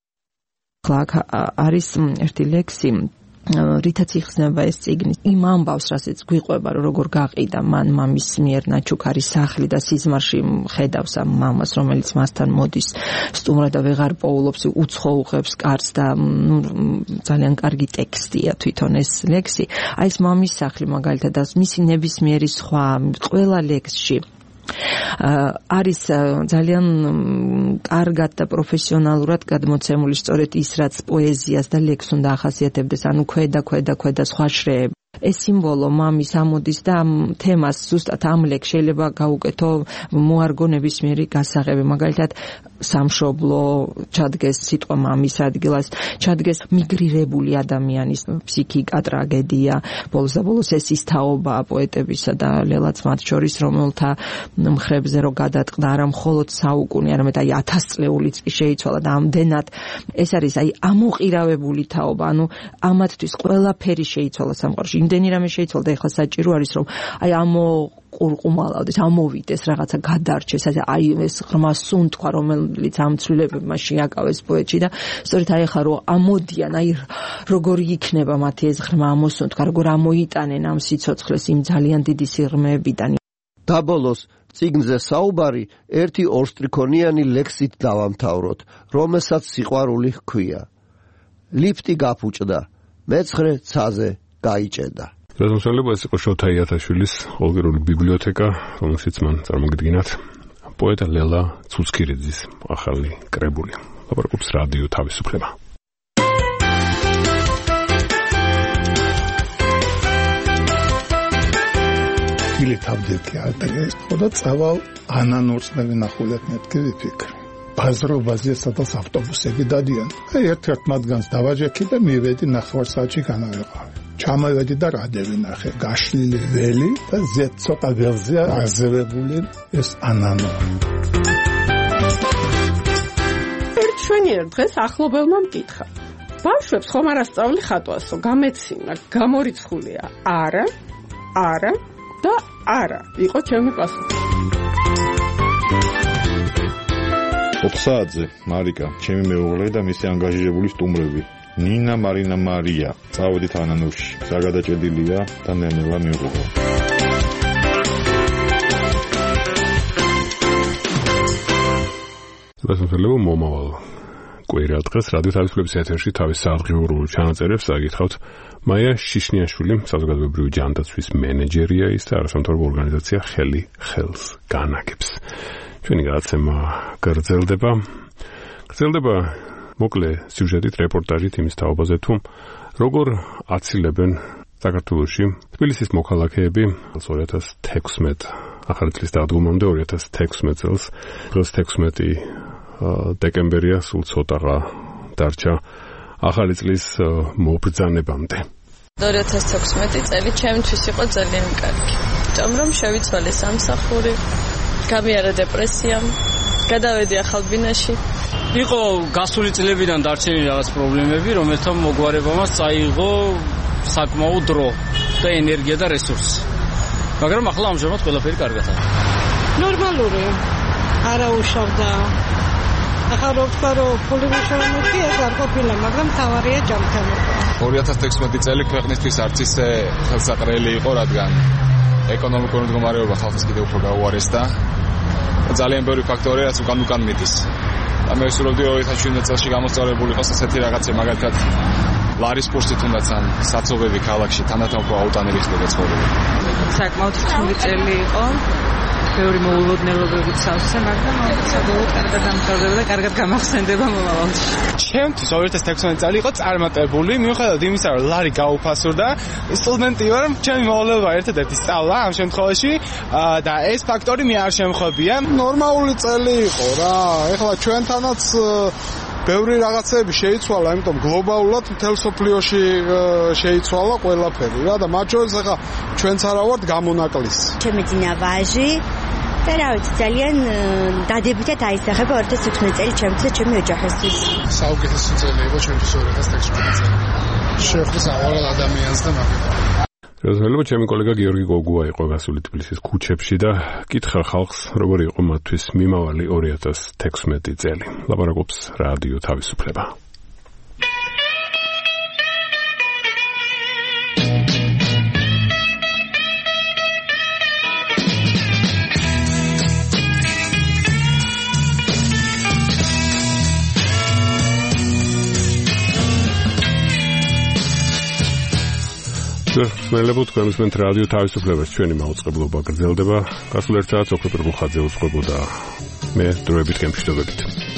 აქ არის ერთი ლექსი, რითაც იხსნება ეს წიგნი, იმ ამბავს, რასაც გვიყვება, რომ როგორ გაყიდა მან მამის მიერ ნაჩუქარი სახლი და სიზმარში ხედავს ამ მამას, რომელიც მასთან მოდის სტუმრად და ვეღარ პოულობს, უცხო უღებს კარს და ნუ ძალიან კარგი ტექსტია თვითონ ეს ლექსი. აი ეს მამის სახლი მაგალითად და მისი ნებისმიერი სხვა ყველა ლექსში არის ძალიან კარგად და პროფესიონალურად გადმოცემული სწორედ ის, რაც პოეზიას და ლექსს უნდა ახასიათებდეს, ანუ ქვედა ქვედა ქვედა სხვა შრეები. ეს სიმბოლო მამის ამოდის და ამ თემას ზუსტად ამ ლექსში შეიძლება გაუკეთო მოარგო ნებისმიერი გასაღები, მაგალითად სამშობლო ჩადგეს სიტყვა მამის ადგილას, ჩადგეს მიგრირებული ადამიანის ფსიქიკა, ტრაგედია, ბოლოს და ბოლოს ეს ის თაობა პოეტებისა და ლელაც მათ შორის, რომელთა მხრებზე რო გადატყდა არა მხოლოდ საუკუნე, არამედ აი ათასწლეულიც კი შეიცვალა და ამდენად ეს არის აი ამოყირავებული თაობა, ანუ ამათთვის ყველაფერი შეიცვალა სამყაროში. იმდენი რამე შეიცვალა და ეხლა საჭირო არის რომ აი ამო ყურყუმალავდეს, ამოვიდეს, რაღაცა გადარჩეს, აი ეს ღრმა სუნთქვა, რომელიც ამ ცვლილებებმა შეაკავეს პოეტში და სწორედ აი ახლა რომ ამოდიან, აი როგორი იქნება მათი ეს ღრმა ამოსუნთქვა, როგორ ამოიტანენ ამ სიცოცხლეს იმ ძალიან დიდი სიღრმეებიდან. დაბოლოს წიგნზე საუბარი ერთი ორსტრიქონიანი ლექსით დავამთავროთ, რომელსაც სიყვარული ჰქვია. ლიფტი გაფუჭდა, მეცხრე ცაზე გაიჭედა. რაზმსალება ეს იყო შოთა იათაშვილის ოლგერული ბიბლიოთეკა, რომელშიც მან წარმოგიდგინათ პოეტ ლელა ცუცქირიძის ახალი კრებული. ლაპარაკობს რადიო თავისუფლება. ილი თავდექი ადრეს, ხოდა წავალ ანანურსნები ნახულეთ მეთქი ვიფიქრ. ბაზრობაზე სადაც ავტობუსები დადიან. აი ერთ-ერთ მათგანს დავაჯექი და მივედი ნახევარ საათში განავეყავი. ჩამოვედი და რადევი ნახე, გაშლილი ველი და ზეთ ცოტა ველზე აზევებული ეს ანანო. ერთ შვენიერ დღეს ახლობელმა მკითხა. ბავშვებს ხომ არ ასწავლი ხატვასო, გამეცინა, გამორიცხულია. არა, არა და არა, იყო ჩემი პასუხი. ოთხ საათზე მარიკა, ჩემი მეუღლე და მისი ანგაჟირებული სტუმრები. ნინა, მარინა, მარია, წავედით ანანურში. საგადაჭედილია და ნელა მიუღო. რასმსალება მომავალ კვირა დღეს რადიო თავისუფლების ეთერში თავის სააღრიურულ ჩანაწერებს აგითხავთ. მაია შიშნიაშვილი, საზოგადოებრივი ჯანდაცვის მენეჯერია ის და არასამთავრობო ორგანიზაცია ხელი ხელს განაგებს. ჩვენი გადაცემა გრძელდება. გრძელდება მოკლე სიუჟეტით, რეპორტაჟით იმის თაობაზე, თუ როგორ აცილებენ საქართველოში თბილისის მოქალაქეები ორი ათას თექვსმეტ ახალი წლის დადგომამდე ორი ათას თექვსმეტ წელს. დღეს თექვსმეტი დეკემბერია, სულ ცოტაღა დარჩა ახალი წლის მობრძანებამდე. ორი ათას თექვსმეტი წელი ჩემთვის იყო ძალიან კარგი. ჭამ რომ შევიცვალე სამსახური, გამიარა დეპრესია, გადავედი ახალ ბინაში. იყო გასული წლებიდან დარჩენილი რაღაც პრობლემები, რომელთა მოგვარებამაც წაიღო საკმაო დრო და ენერგია და რესურსი. მაგრამ ახლა ამჟამად ყველაფერი კარგადაა. ნორმალური. არა უშავდა. ახლა რო ვთქვა რომ ფული ვიშოვანეთი, ეს არ ყოფილა, მაგრამ თავარია ჯანმრთელობა. ორი ათას თექვსმეტი წელი ქვეყნისთვის არც ისე ხელსაყრელი იყო, რადგან ეკონომიკური მდგომარეობა ხალხს კიდევ უფრო გაუარესდა ძალიან ბევრი ფაქტორია, რაც უკან უკან მიდის. და მე ვსურვებდი ორი ათას შვიდმეტ წელს გამოსწორებული იყოს ასეთი რაღაცა, მაგალითად ლარის კურსი თუნდაც ან საცობები ქალაქში თანდათან უკვე აუტანელი ხდება ცხოვრება. საკმაოდ რთული წელი იყო. ბევრი მოულოდნელობებით სავსე, მაგრამ საბოლოოდ კარგად დამთავრდა და კარგად გამახსენდება მომავალში. ჩემთვის ორი ათას თექვსმეტი წელი იყო წარმატებული, მიუხედავად იმისა, რომ ლარი გაუფასურდა, სტუდენტი ვარ, ჩემი მოვალეობა ერთადერთი სწავლა ამ შემთხვევაში და ეს ფაქტორი მე არ შემხვევია. ნორმალური წელი იყო რა. ეხლა ჩვენთანაც ბევრი რაღაცები შეიცვალა, იმიტომ გლობალურად მთელ სოფლიოში შეიცვალა ყველაფერი რა და მათ შორის ახლა ჩვენც არა ვართ გამონაკლისი. ჩემი ძინა ვაჟი და რა ვიცი ძალიან დადებითად აისახება ორი ათას ექვსმეტი წელი ჩემთვის და ჩემი ოჯახისთვის. საუკეთესო წელი იყო ჩემთვის ორი ათას ექვსმეტი წელი. შეხვდა სავალალ ადამიანს და მაგალითად როზმელობა ჩემი კოლეგა გიორგი გოგუა იყო გასული თბილისის ქუჩებში და კითხა ხალხს როგორი იყო მათთვის მიმავალი ორი ათას თექვსმეტი წელი. ლაპარაკობს რადიო თავისუფლება. მელებოთ გამისმენთ რადიო თავისუფლებას ჩვენი მაუწყებლობა გრძელდება. გასულ ერთ საათს ოქროპირ მუხაძე უწყობოდა მე დროებით გემშვიდობებით.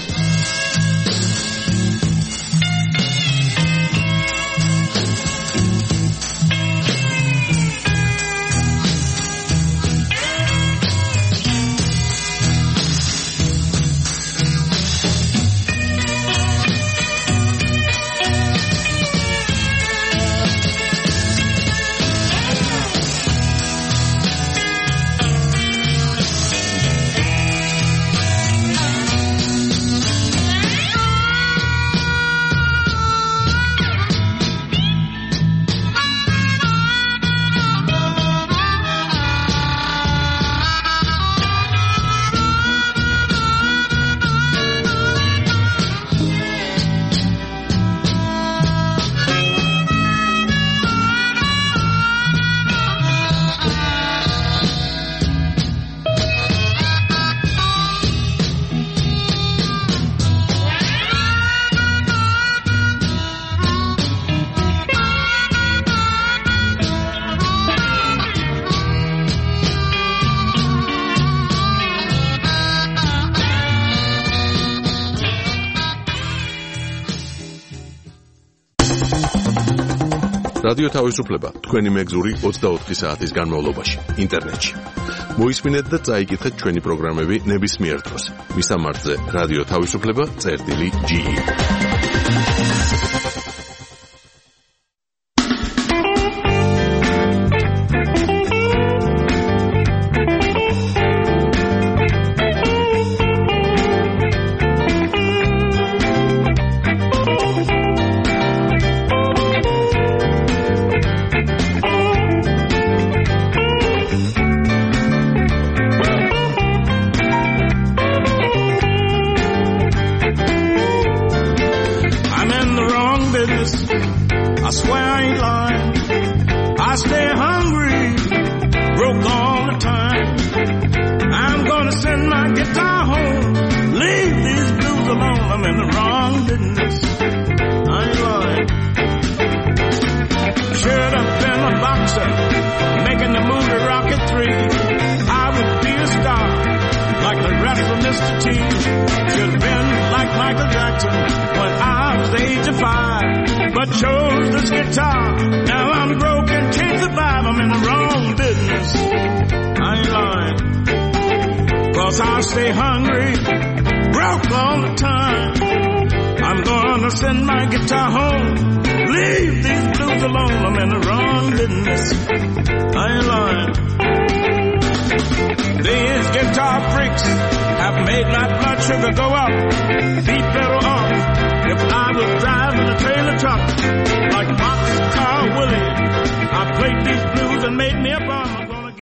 რადიო თავისუფლება თქვენი მეგზური ოცდაოთხი საათის განმავლობაში ინტერნეტში. მოისმინეთ და წაიკითხეთ ჩვენი პროგრამები ნებისმიერ დროს. მისამართზე რადიო თავისუფლება წერტილი ჯი ი. These guitar freaks have made my blood sugar go up.